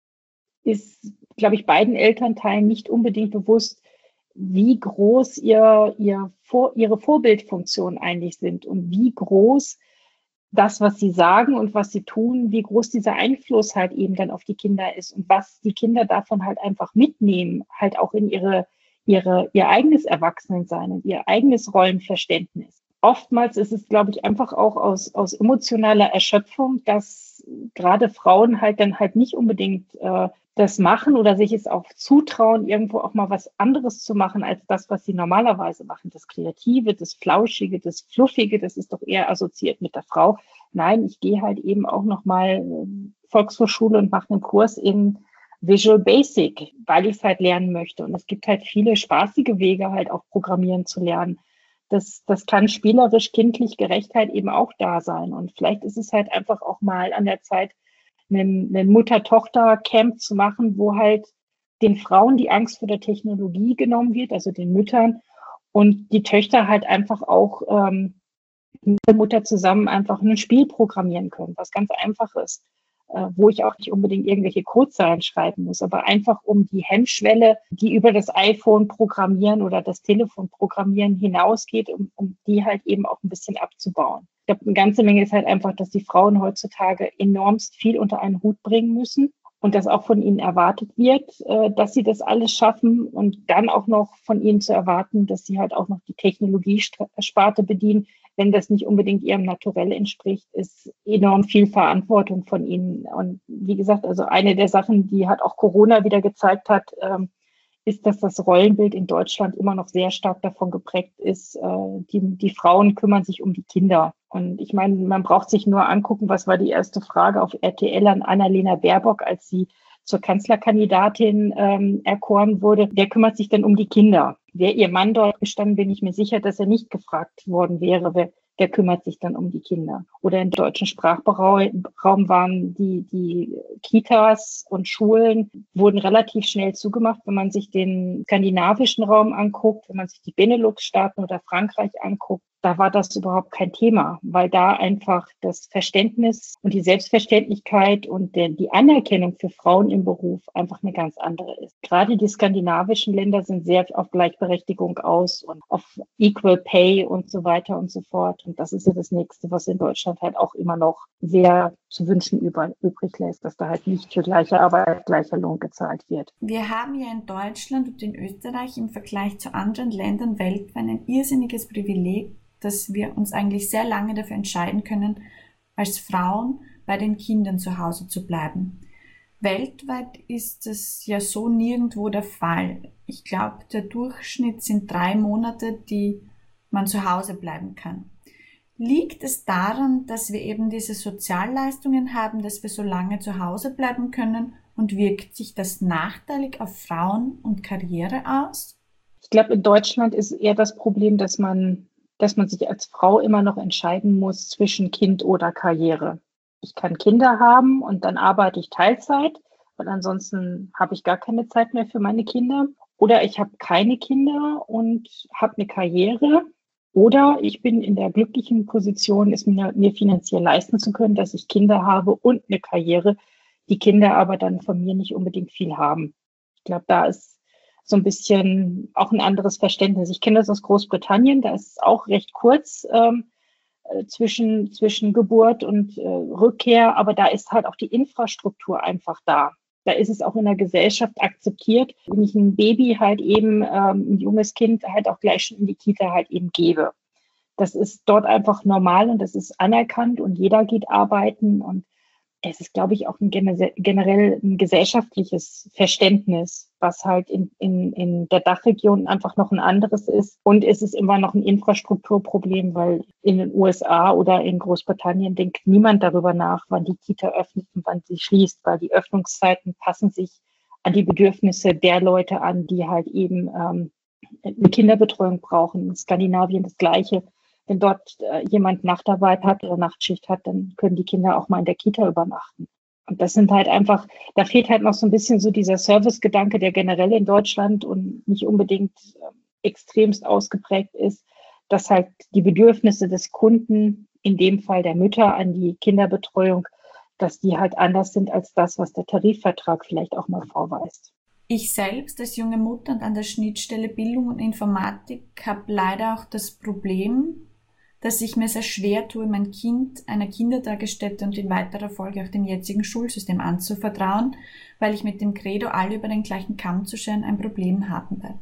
ist, glaube ich, beiden Elternteilen nicht unbedingt bewusst, wie groß ihr, ihr Vor, ihre Vorbildfunktionen eigentlich sind und wie groß das, was sie sagen und was sie tun, wie groß dieser Einfluss halt eben dann auf die Kinder ist und was die Kinder davon halt einfach mitnehmen, halt auch in ihre, ihre, ihr eigenes Erwachsenensein und ihr eigenes Rollenverständnis. Oftmals ist es, glaube ich, einfach auch aus, aus emotionaler Erschöpfung, dass gerade Frauen halt dann halt nicht unbedingt äh, das machen oder sich es auch zutrauen, irgendwo auch mal was anderes zu machen als das, was sie normalerweise machen. Das Kreative, das Flauschige, das Fluffige, das ist doch eher assoziiert mit der Frau. Nein, ich gehe halt eben auch noch mal Volkshochschule und mache einen Kurs in Visual Basic, weil ich es halt lernen möchte. Und es gibt halt viele spaßige Wege, halt auch Programmieren zu lernen. Das, das kann spielerisch, kindlich Gerechtheit eben auch da sein. Und vielleicht ist es halt einfach auch mal an der Zeit, einen, einen Mutter-Tochter-Camp zu machen, wo halt den Frauen die Angst vor der Technologie genommen wird, also den Müttern, und die Töchter halt einfach auch ähm, mit der Mutter zusammen einfach ein Spiel programmieren können, was ganz einfach ist, äh, wo ich auch nicht unbedingt irgendwelche Codezeilen schreiben muss, aber einfach um die Hemmschwelle, die über das iPhone programmieren oder das Telefon programmieren hinausgeht, um, um die halt eben auch ein bisschen abzubauen. Ich glaube, eine ganze Menge ist halt einfach, dass die Frauen heutzutage enormst viel unter einen Hut bringen müssen und dass auch von ihnen erwartet wird, dass sie das alles schaffen und dann auch noch von ihnen zu erwarten, dass sie halt auch noch die Technologiesparte bedienen, wenn das nicht unbedingt ihrem Naturell entspricht, ist enorm viel Verantwortung von ihnen. Und wie gesagt, also eine der Sachen, die halt auch Corona wieder gezeigt hat, ist, dass das Rollenbild in Deutschland immer noch sehr stark davon geprägt ist, die, die Frauen kümmern sich um die Kinder. Und ich meine, man braucht sich nur angucken, was war die erste Frage auf R T L an Annalena Baerbock, als sie zur Kanzlerkandidatin ähm, erkoren wurde. Wer kümmert sich denn um die Kinder? Wäre ihr Mann dort gestanden, bin ich mir sicher, dass er nicht gefragt worden wäre, wer, wer kümmert sich dann um die Kinder? Oder im deutschen Sprachraum waren die, die Kitas und Schulen wurden relativ schnell zugemacht. Wenn man sich den skandinavischen Raum anguckt, wenn man sich die Benelux-Staaten oder Frankreich anguckt, da war das überhaupt kein Thema, weil da einfach das Verständnis und die Selbstverständlichkeit und der, die Anerkennung für Frauen im Beruf einfach eine ganz andere ist. Gerade die skandinavischen Länder sind sehr auf Gleichberechtigung aus und auf Equal Pay und so weiter und so fort. Und das ist ja das Nächste, was in Deutschland halt auch immer noch sehr zu wünschen übrig lässt, dass da halt nicht für gleiche Arbeit gleicher Lohn gezahlt wird. Wir haben ja in Deutschland und in Österreich im Vergleich zu anderen Ländern weltweit ein irrsinniges Privileg, dass wir uns eigentlich sehr lange dafür entscheiden können, als Frauen bei den Kindern zu Hause zu bleiben. Weltweit ist es ja so nirgendwo der Fall. Ich glaube, der Durchschnitt sind drei Monate, die man zu Hause bleiben kann. Liegt es daran, dass wir eben diese Sozialleistungen haben, dass wir so lange zu Hause bleiben können, und wirkt sich das nachteilig auf Frauen und Karriere aus? Ich glaube, in Deutschland ist eher das Problem, dass man, dass man sich als Frau immer noch entscheiden muss zwischen Kind oder Karriere. Ich kann Kinder haben und dann arbeite ich Teilzeit, weil ansonsten habe ich gar keine Zeit mehr für meine Kinder. Oder ich habe keine Kinder und habe eine Karriere. Oder ich bin in der glücklichen Position, es mir, mir finanziell leisten zu können, dass ich Kinder habe und eine Karriere, die Kinder aber dann von mir nicht unbedingt viel haben. Ich glaube, da ist so ein bisschen auch ein anderes Verständnis. Ich kenne das aus Großbritannien, da ist es auch recht kurz ähm, äh, zwischen, zwischen Geburt und äh, Rückkehr, aber da ist halt auch die Infrastruktur einfach da. Da ist es auch in der Gesellschaft akzeptiert, wenn ich ein Baby halt eben, ähm, ein junges Kind halt auch gleich schon in die Kita halt eben gebe. Das ist dort einfach normal und das ist anerkannt und jeder geht arbeiten und es ist, glaube ich, auch ein generell ein gesellschaftliches Verständnis, was halt in, in, in der Dachregion einfach noch ein anderes ist. Und es ist immer noch ein Infrastrukturproblem, weil in den U S A oder in Großbritannien denkt niemand darüber nach, wann die Kita öffnet und wann sie schließt, weil die Öffnungszeiten passen sich an die Bedürfnisse der Leute an, die halt eben ähm, eine Kinderbetreuung brauchen. In Skandinavien das Gleiche. Wenn dort äh, jemand Nachtarbeit hat oder Nachtschicht hat, dann können die Kinder auch mal in der Kita übernachten. Und das sind halt einfach, da fehlt halt noch so ein bisschen so dieser Servicegedanke, der generell in Deutschland und nicht unbedingt äh, extremst ausgeprägt ist, dass halt die Bedürfnisse des Kunden, in dem Fall der Mütter an die Kinderbetreuung, dass die halt anders sind als das, was der Tarifvertrag vielleicht auch mal vorweist. Ich selbst als junge Mutter und an der Schnittstelle Bildung und Informatik habe leider auch das Problem, dass ich mir sehr schwer tue, mein Kind einer Kindertagesstätte und in weiterer Folge auch dem jetzigen Schulsystem anzuvertrauen, weil ich mit dem Credo, alle über den gleichen Kamm zu scheren, ein Problem haben werde.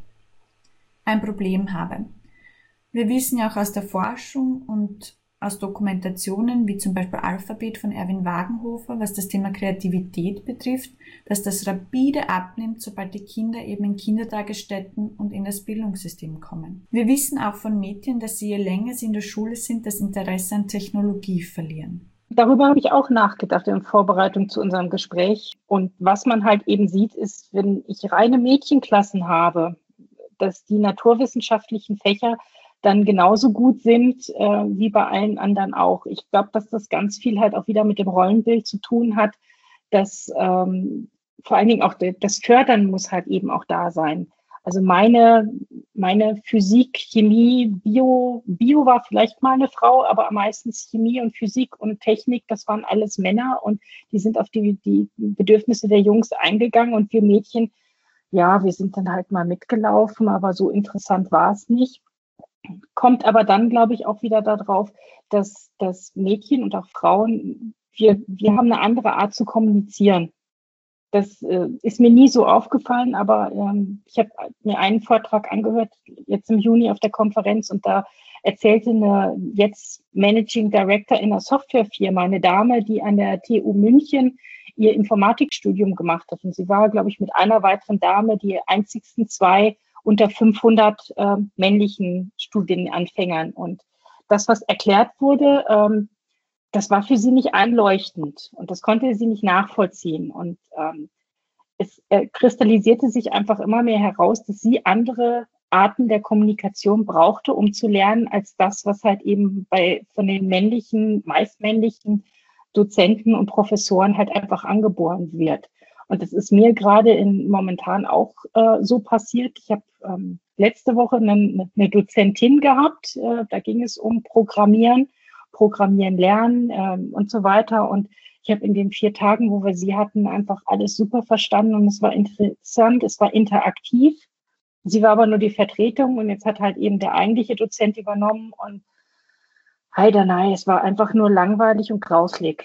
Ein Problem habe. Wir wissen ja auch aus der Forschung und aus Dokumentationen, wie zum Beispiel Alphabet von Erwin Wagenhofer, was das Thema Kreativität betrifft, dass das rapide abnimmt, sobald die Kinder eben in Kindertagesstätten und in das Bildungssystem kommen. Wir wissen auch von Mädchen, dass sie, je länger sie in der Schule sind, das Interesse an Technologie verlieren. Darüber habe ich auch nachgedacht in Vorbereitung zu unserem Gespräch. Und was man halt eben sieht, ist, wenn ich reine Mädchenklassen habe, dass die naturwissenschaftlichen Fächer dann genauso gut sind äh, wie bei allen anderen auch. Ich glaube, dass das ganz viel halt auch wieder mit dem Rollenbild zu tun hat, dass ähm, vor allen Dingen auch de, das Fördern muss halt eben auch da sein. Also meine, meine Physik, Chemie, Bio, Bio war vielleicht mal eine Frau, aber meistens Chemie und Physik und Technik, das waren alles Männer und die sind auf die, die Bedürfnisse der Jungs eingegangen und wir Mädchen, ja, wir sind dann halt mal mitgelaufen, aber so interessant war es nicht. Kommt aber dann, glaube ich, auch wieder darauf, dass, dass Mädchen und auch Frauen, wir, wir haben eine andere Art zu kommunizieren. Das äh, ist mir nie so aufgefallen, aber ähm, ich habe mir einen Vortrag angehört, jetzt im Juni auf der Konferenz, und da erzählte eine jetzt Managing Director in einer Softwarefirma, eine Dame, die an der T U München ihr Informatikstudium gemacht hat. Und sie war, glaube ich, mit einer weiteren Dame die einzigsten zwei unter fünfhundert äh, männlichen Studienanfängern. Und das, was erklärt wurde, ähm, das war für sie nicht einleuchtend und das konnte sie nicht nachvollziehen. Und ähm, es äh, kristallisierte sich einfach immer mehr heraus, dass sie andere Arten der Kommunikation brauchte, um zu lernen, als das, was halt eben bei von den männlichen, meist männlichen Dozenten und Professoren halt einfach angeboren wird. Und das ist mir gerade in momentan auch äh, so passiert. Ich habe ähm, letzte Woche eine, eine Dozentin gehabt. Äh, da ging es um Programmieren, Programmieren lernen ähm, und so weiter. Und ich habe in den vier Tagen, wo wir sie hatten, einfach alles super verstanden und es war interessant, es war interaktiv. Sie war aber nur die Vertretung und jetzt hat halt eben der eigentliche Dozent übernommen und heidanei, es war einfach nur langweilig und grauslig.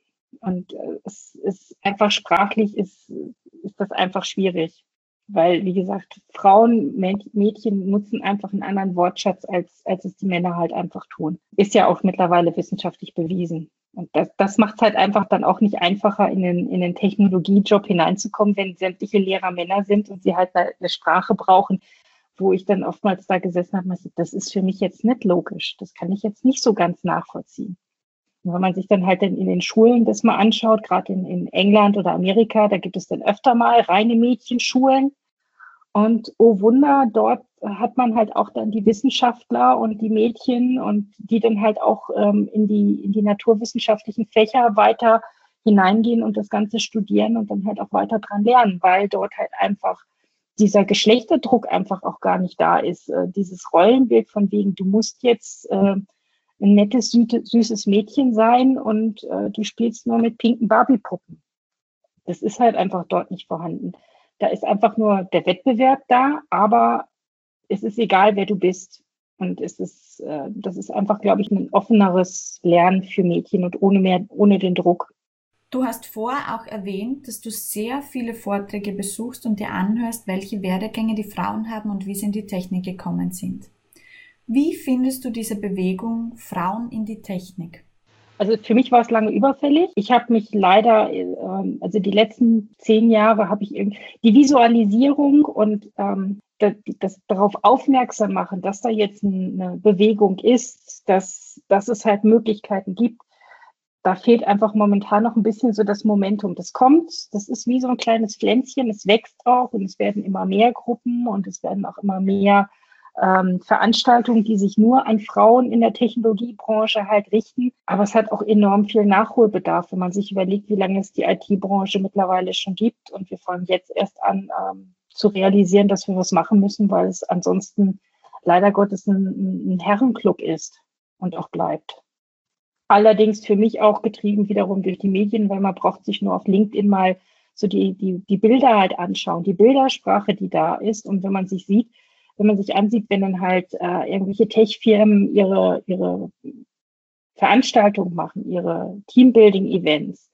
Und äh, es ist einfach sprachlich, ist, ist das einfach schwierig. Weil, wie gesagt, Frauen, Mädchen nutzen einfach einen anderen Wortschatz, als, als es die Männer halt einfach tun. Ist ja auch mittlerweile wissenschaftlich bewiesen. Und das, das macht es halt einfach dann auch nicht einfacher, in den, in den Technologiejob hineinzukommen, wenn sämtliche Lehrer Männer sind und sie halt eine, eine Sprache brauchen, wo ich dann oftmals da gesessen habe und gesagt, das ist für mich jetzt nicht logisch. Das kann ich jetzt nicht so ganz nachvollziehen. Und wenn man sich dann halt dann in den Schulen das mal anschaut, gerade in, in England oder Amerika, da gibt es dann öfter mal reine Mädchenschulen. Und oh Wunder, dort hat man halt auch dann die Wissenschaftler und die Mädchen und die dann halt auch ähm, in die, in die naturwissenschaftlichen Fächer weiter hineingehen und das Ganze studieren und dann halt auch weiter dran lernen, weil dort halt einfach dieser Geschlechterdruck einfach auch gar nicht da ist. Äh, dieses Rollenbild von wegen, du musst jetzt äh, ein nettes, süßes Mädchen sein und äh, du spielst nur mit pinken Barbie-Puppen. Das ist halt einfach dort nicht vorhanden. Da ist einfach nur der Wettbewerb da, aber es ist egal, wer du bist. Und es ist, äh, das ist einfach, glaube ich, ein offeneres Lernen für Mädchen und ohne mehr, ohne den Druck. Du hast vorher auch erwähnt, dass du sehr viele Vorträge besuchst und dir anhörst, welche Werdegänge die Frauen haben und wie sie in die Technik gekommen sind. Wie findest du diese Bewegung Frauen in die Technik? Also für mich war es lange überfällig. Ich habe mich leider, ähm, also die letzten zehn Jahre habe ich irgendwie die Visualisierung und ähm, das, das darauf aufmerksam machen, dass da jetzt eine Bewegung ist, dass, dass es halt Möglichkeiten gibt. Da fehlt einfach momentan noch ein bisschen so das Momentum. Das kommt, das ist wie so ein kleines Pflänzchen, es wächst auch und es werden immer mehr Gruppen und es werden auch immer mehr ähm, Veranstaltungen, die sich nur an Frauen in der Technologiebranche halt richten. Aber es hat auch enorm viel Nachholbedarf, wenn man sich überlegt, wie lange es die I T-Branche mittlerweile schon gibt. Und wir fangen jetzt erst an ähm, zu realisieren, dass wir was machen müssen, weil es ansonsten leider Gottes ein, ein Herrenclub ist und auch bleibt. Allerdings für mich auch getrieben wiederum durch die Medien, weil man braucht sich nur auf LinkedIn mal so die, die, die Bilder halt anschauen, die Bildersprache, die da ist. Und wenn man sich sieht, wenn man sich ansieht, wenn dann halt äh, irgendwelche Tech-Firmen ihre, ihre Veranstaltungen machen, ihre Teambuilding-Events,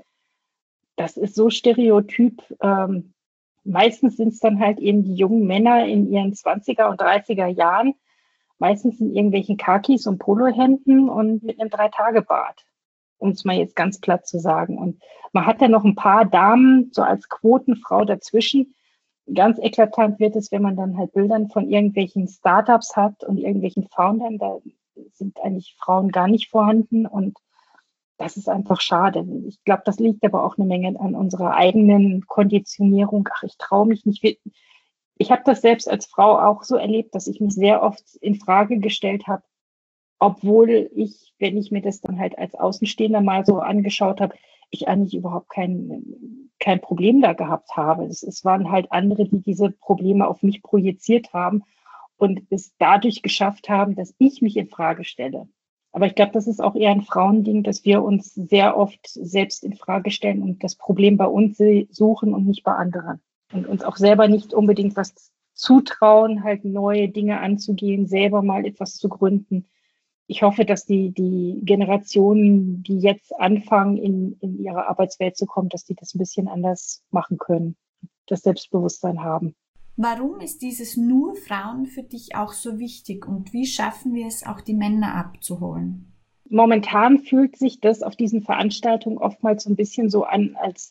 das ist so stereotyp. Ähm, meistens sind es dann halt eben die jungen Männer in ihren zwanziger und dreißiger Jahren, meistens in irgendwelchen Kakis und Polohemden und mit einem Drei-Tage-Bart, um es mal jetzt ganz platt zu sagen. Und man hat dann noch ein paar Damen so als Quotenfrau dazwischen. Ganz eklatant wird es, wenn man dann halt Bildern von irgendwelchen Startups hat und irgendwelchen Foundern, da sind eigentlich Frauen gar nicht vorhanden und das ist einfach schade. Ich glaube, das liegt aber auch eine Menge an unserer eigenen Konditionierung. Ach, ich traue mich nicht. Ich habe das selbst als Frau auch so erlebt, dass ich mich sehr oft in Frage gestellt habe, obwohl ich, wenn ich mir das dann halt als Außenstehender mal so angeschaut habe, ich eigentlich überhaupt kein, kein Problem da gehabt habe. Es, es waren halt andere, die diese Probleme auf mich projiziert haben und es dadurch geschafft haben, dass ich mich in Frage stelle. Aber ich glaube, das ist auch eher ein Frauending, dass wir uns sehr oft selbst in Frage stellen und das Problem bei uns suchen und nicht bei anderen. Und uns auch selber nicht unbedingt was zutrauen, halt neue Dinge anzugehen, selber mal etwas zu gründen. Ich hoffe, dass die, die Generationen, die jetzt anfangen, in, in ihre Arbeitswelt zu kommen, dass die das ein bisschen anders machen können, das Selbstbewusstsein haben. Warum ist dieses nur Frauen für dich auch so wichtig und wie schaffen wir es, auch die Männer abzuholen? Momentan fühlt sich das auf diesen Veranstaltungen oftmals so ein bisschen so an, als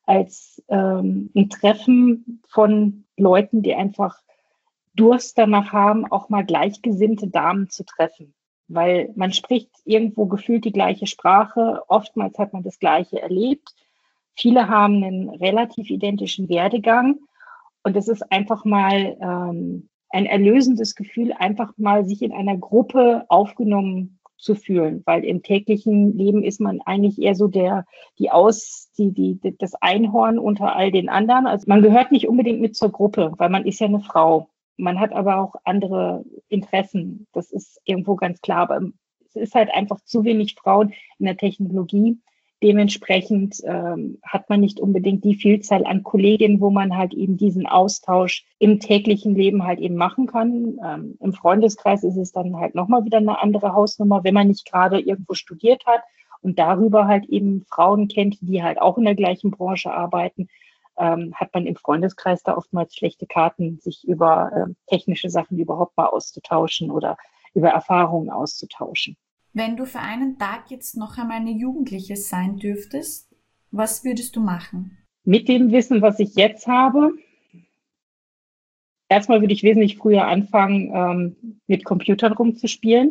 als ähm, ein Treffen von Leuten, die einfach Durst danach haben, auch mal gleichgesinnte Damen zu treffen. Weil man spricht irgendwo gefühlt die gleiche Sprache, oftmals hat man das Gleiche erlebt. Viele haben einen relativ identischen Werdegang und es ist einfach mal ähm, ein erlösendes Gefühl, einfach mal sich in einer Gruppe aufgenommen zu fühlen, weil im täglichen Leben ist man eigentlich eher so der, die Aus, die, die, das Einhorn unter all den anderen. Also man gehört nicht unbedingt mit zur Gruppe, weil man ist ja eine Frau. Man hat aber auch andere Interessen. Das ist irgendwo ganz klar. Aber es ist halt einfach zu wenig Frauen in der Technologie. Dementsprechend ähm, hat man nicht unbedingt die Vielzahl an Kolleginnen, wo man halt eben diesen Austausch im täglichen Leben halt eben machen kann. Ähm, im Freundeskreis ist es dann halt nochmal wieder eine andere Hausnummer, wenn man nicht gerade irgendwo studiert hat und darüber halt eben Frauen kennt, die halt auch in der gleichen Branche arbeiten, ähm, hat man im Freundeskreis da oftmals schlechte Karten, sich über äh, technische Sachen überhaupt mal auszutauschen oder über Erfahrungen auszutauschen. Wenn du für einen Tag jetzt noch einmal eine Jugendliche sein dürftest, was würdest du machen? Mit dem Wissen, was ich jetzt habe, erstmal würde ich wesentlich früher anfangen, ähm, mit Computern rumzuspielen.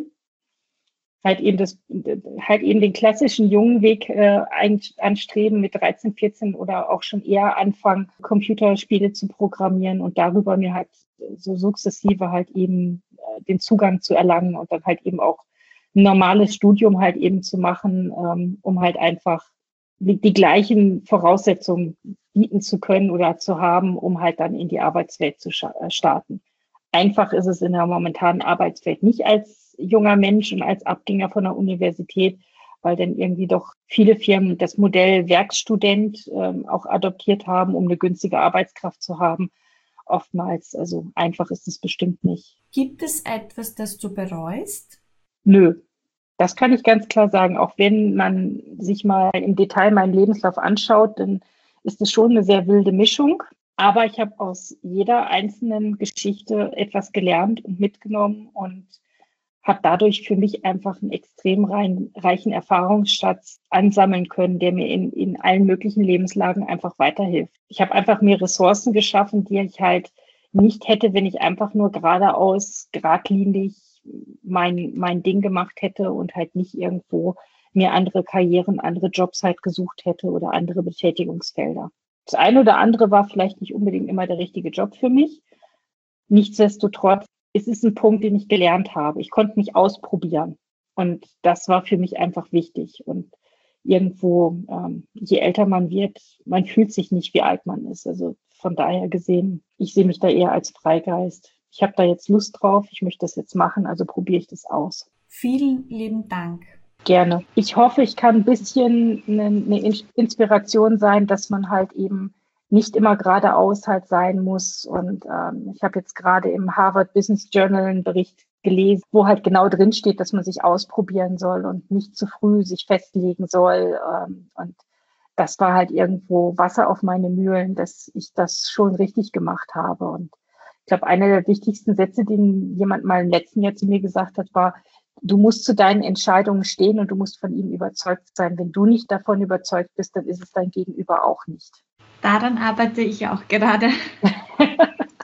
Halt eben, das, halt eben den klassischen jungen Weg äh, anstreben, mit dreizehn, vierzehn oder auch schon eher anfangen, Computerspiele zu programmieren und darüber mir halt so sukzessive halt eben äh, den Zugang zu erlangen und dann halt eben auch ein normales Studium halt eben zu machen, ähm, um halt einfach die, die gleichen Voraussetzungen bieten zu können oder zu haben, um halt dann in die Arbeitswelt zu starten. Einfach ist es in der momentanen Arbeitswelt nicht als junger Mensch und als Abgänger von der Universität, weil dann irgendwie doch viele Firmen das Modell Werkstudent ähm, auch adoptiert haben, um eine günstige Arbeitskraft zu haben. Oftmals, also einfach ist es bestimmt nicht. Gibt es etwas, das du bereust? Nö, das kann ich ganz klar sagen. Auch wenn man sich mal im Detail meinen Lebenslauf anschaut, dann ist es schon eine sehr wilde Mischung. Aber ich habe aus jeder einzelnen Geschichte etwas gelernt und mitgenommen und habe dadurch für mich einfach einen extrem rein, reichen Erfahrungsschatz ansammeln können, der mir in, in allen möglichen Lebenslagen einfach weiterhilft. Ich habe einfach mir Ressourcen geschaffen, die ich halt nicht hätte, wenn ich einfach nur geradeaus, geradlinig mein, mein Ding gemacht hätte und halt nicht irgendwo mir andere Karrieren, andere Jobs halt gesucht hätte oder andere Betätigungsfelder. Das eine oder andere war vielleicht nicht unbedingt immer der richtige Job für mich. Nichtsdestotrotz, es ist ein Punkt, den ich gelernt habe. Ich konnte mich ausprobieren. Und das war für mich einfach wichtig. Und irgendwo, ähm, je älter man wird, man fühlt sich nicht, wie alt man ist. Also von daher gesehen, ich sehe mich da eher als Freigeist. Ich habe da jetzt Lust drauf, ich möchte das jetzt machen, also probiere ich das aus. Vielen lieben Dank. Gerne. Ich hoffe, ich kann ein bisschen eine, eine Inspiration sein, dass man halt eben nicht immer geradeaus halt sein muss. Und ähm, ich habe jetzt gerade im Harvard Business Journal einen Bericht gelesen, wo halt genau drin steht, dass man sich ausprobieren soll und nicht zu früh sich festlegen soll. Ähm, und das war halt irgendwo Wasser auf meine Mühlen, dass ich das schon richtig gemacht habe. Und ich glaube, einer der wichtigsten Sätze, den jemand mal im letzten Jahr zu mir gesagt hat, war: Du musst zu deinen Entscheidungen stehen und du musst von ihnen überzeugt sein. Wenn du nicht davon überzeugt bist, dann ist es dein Gegenüber auch nicht. Daran arbeite ich auch gerade.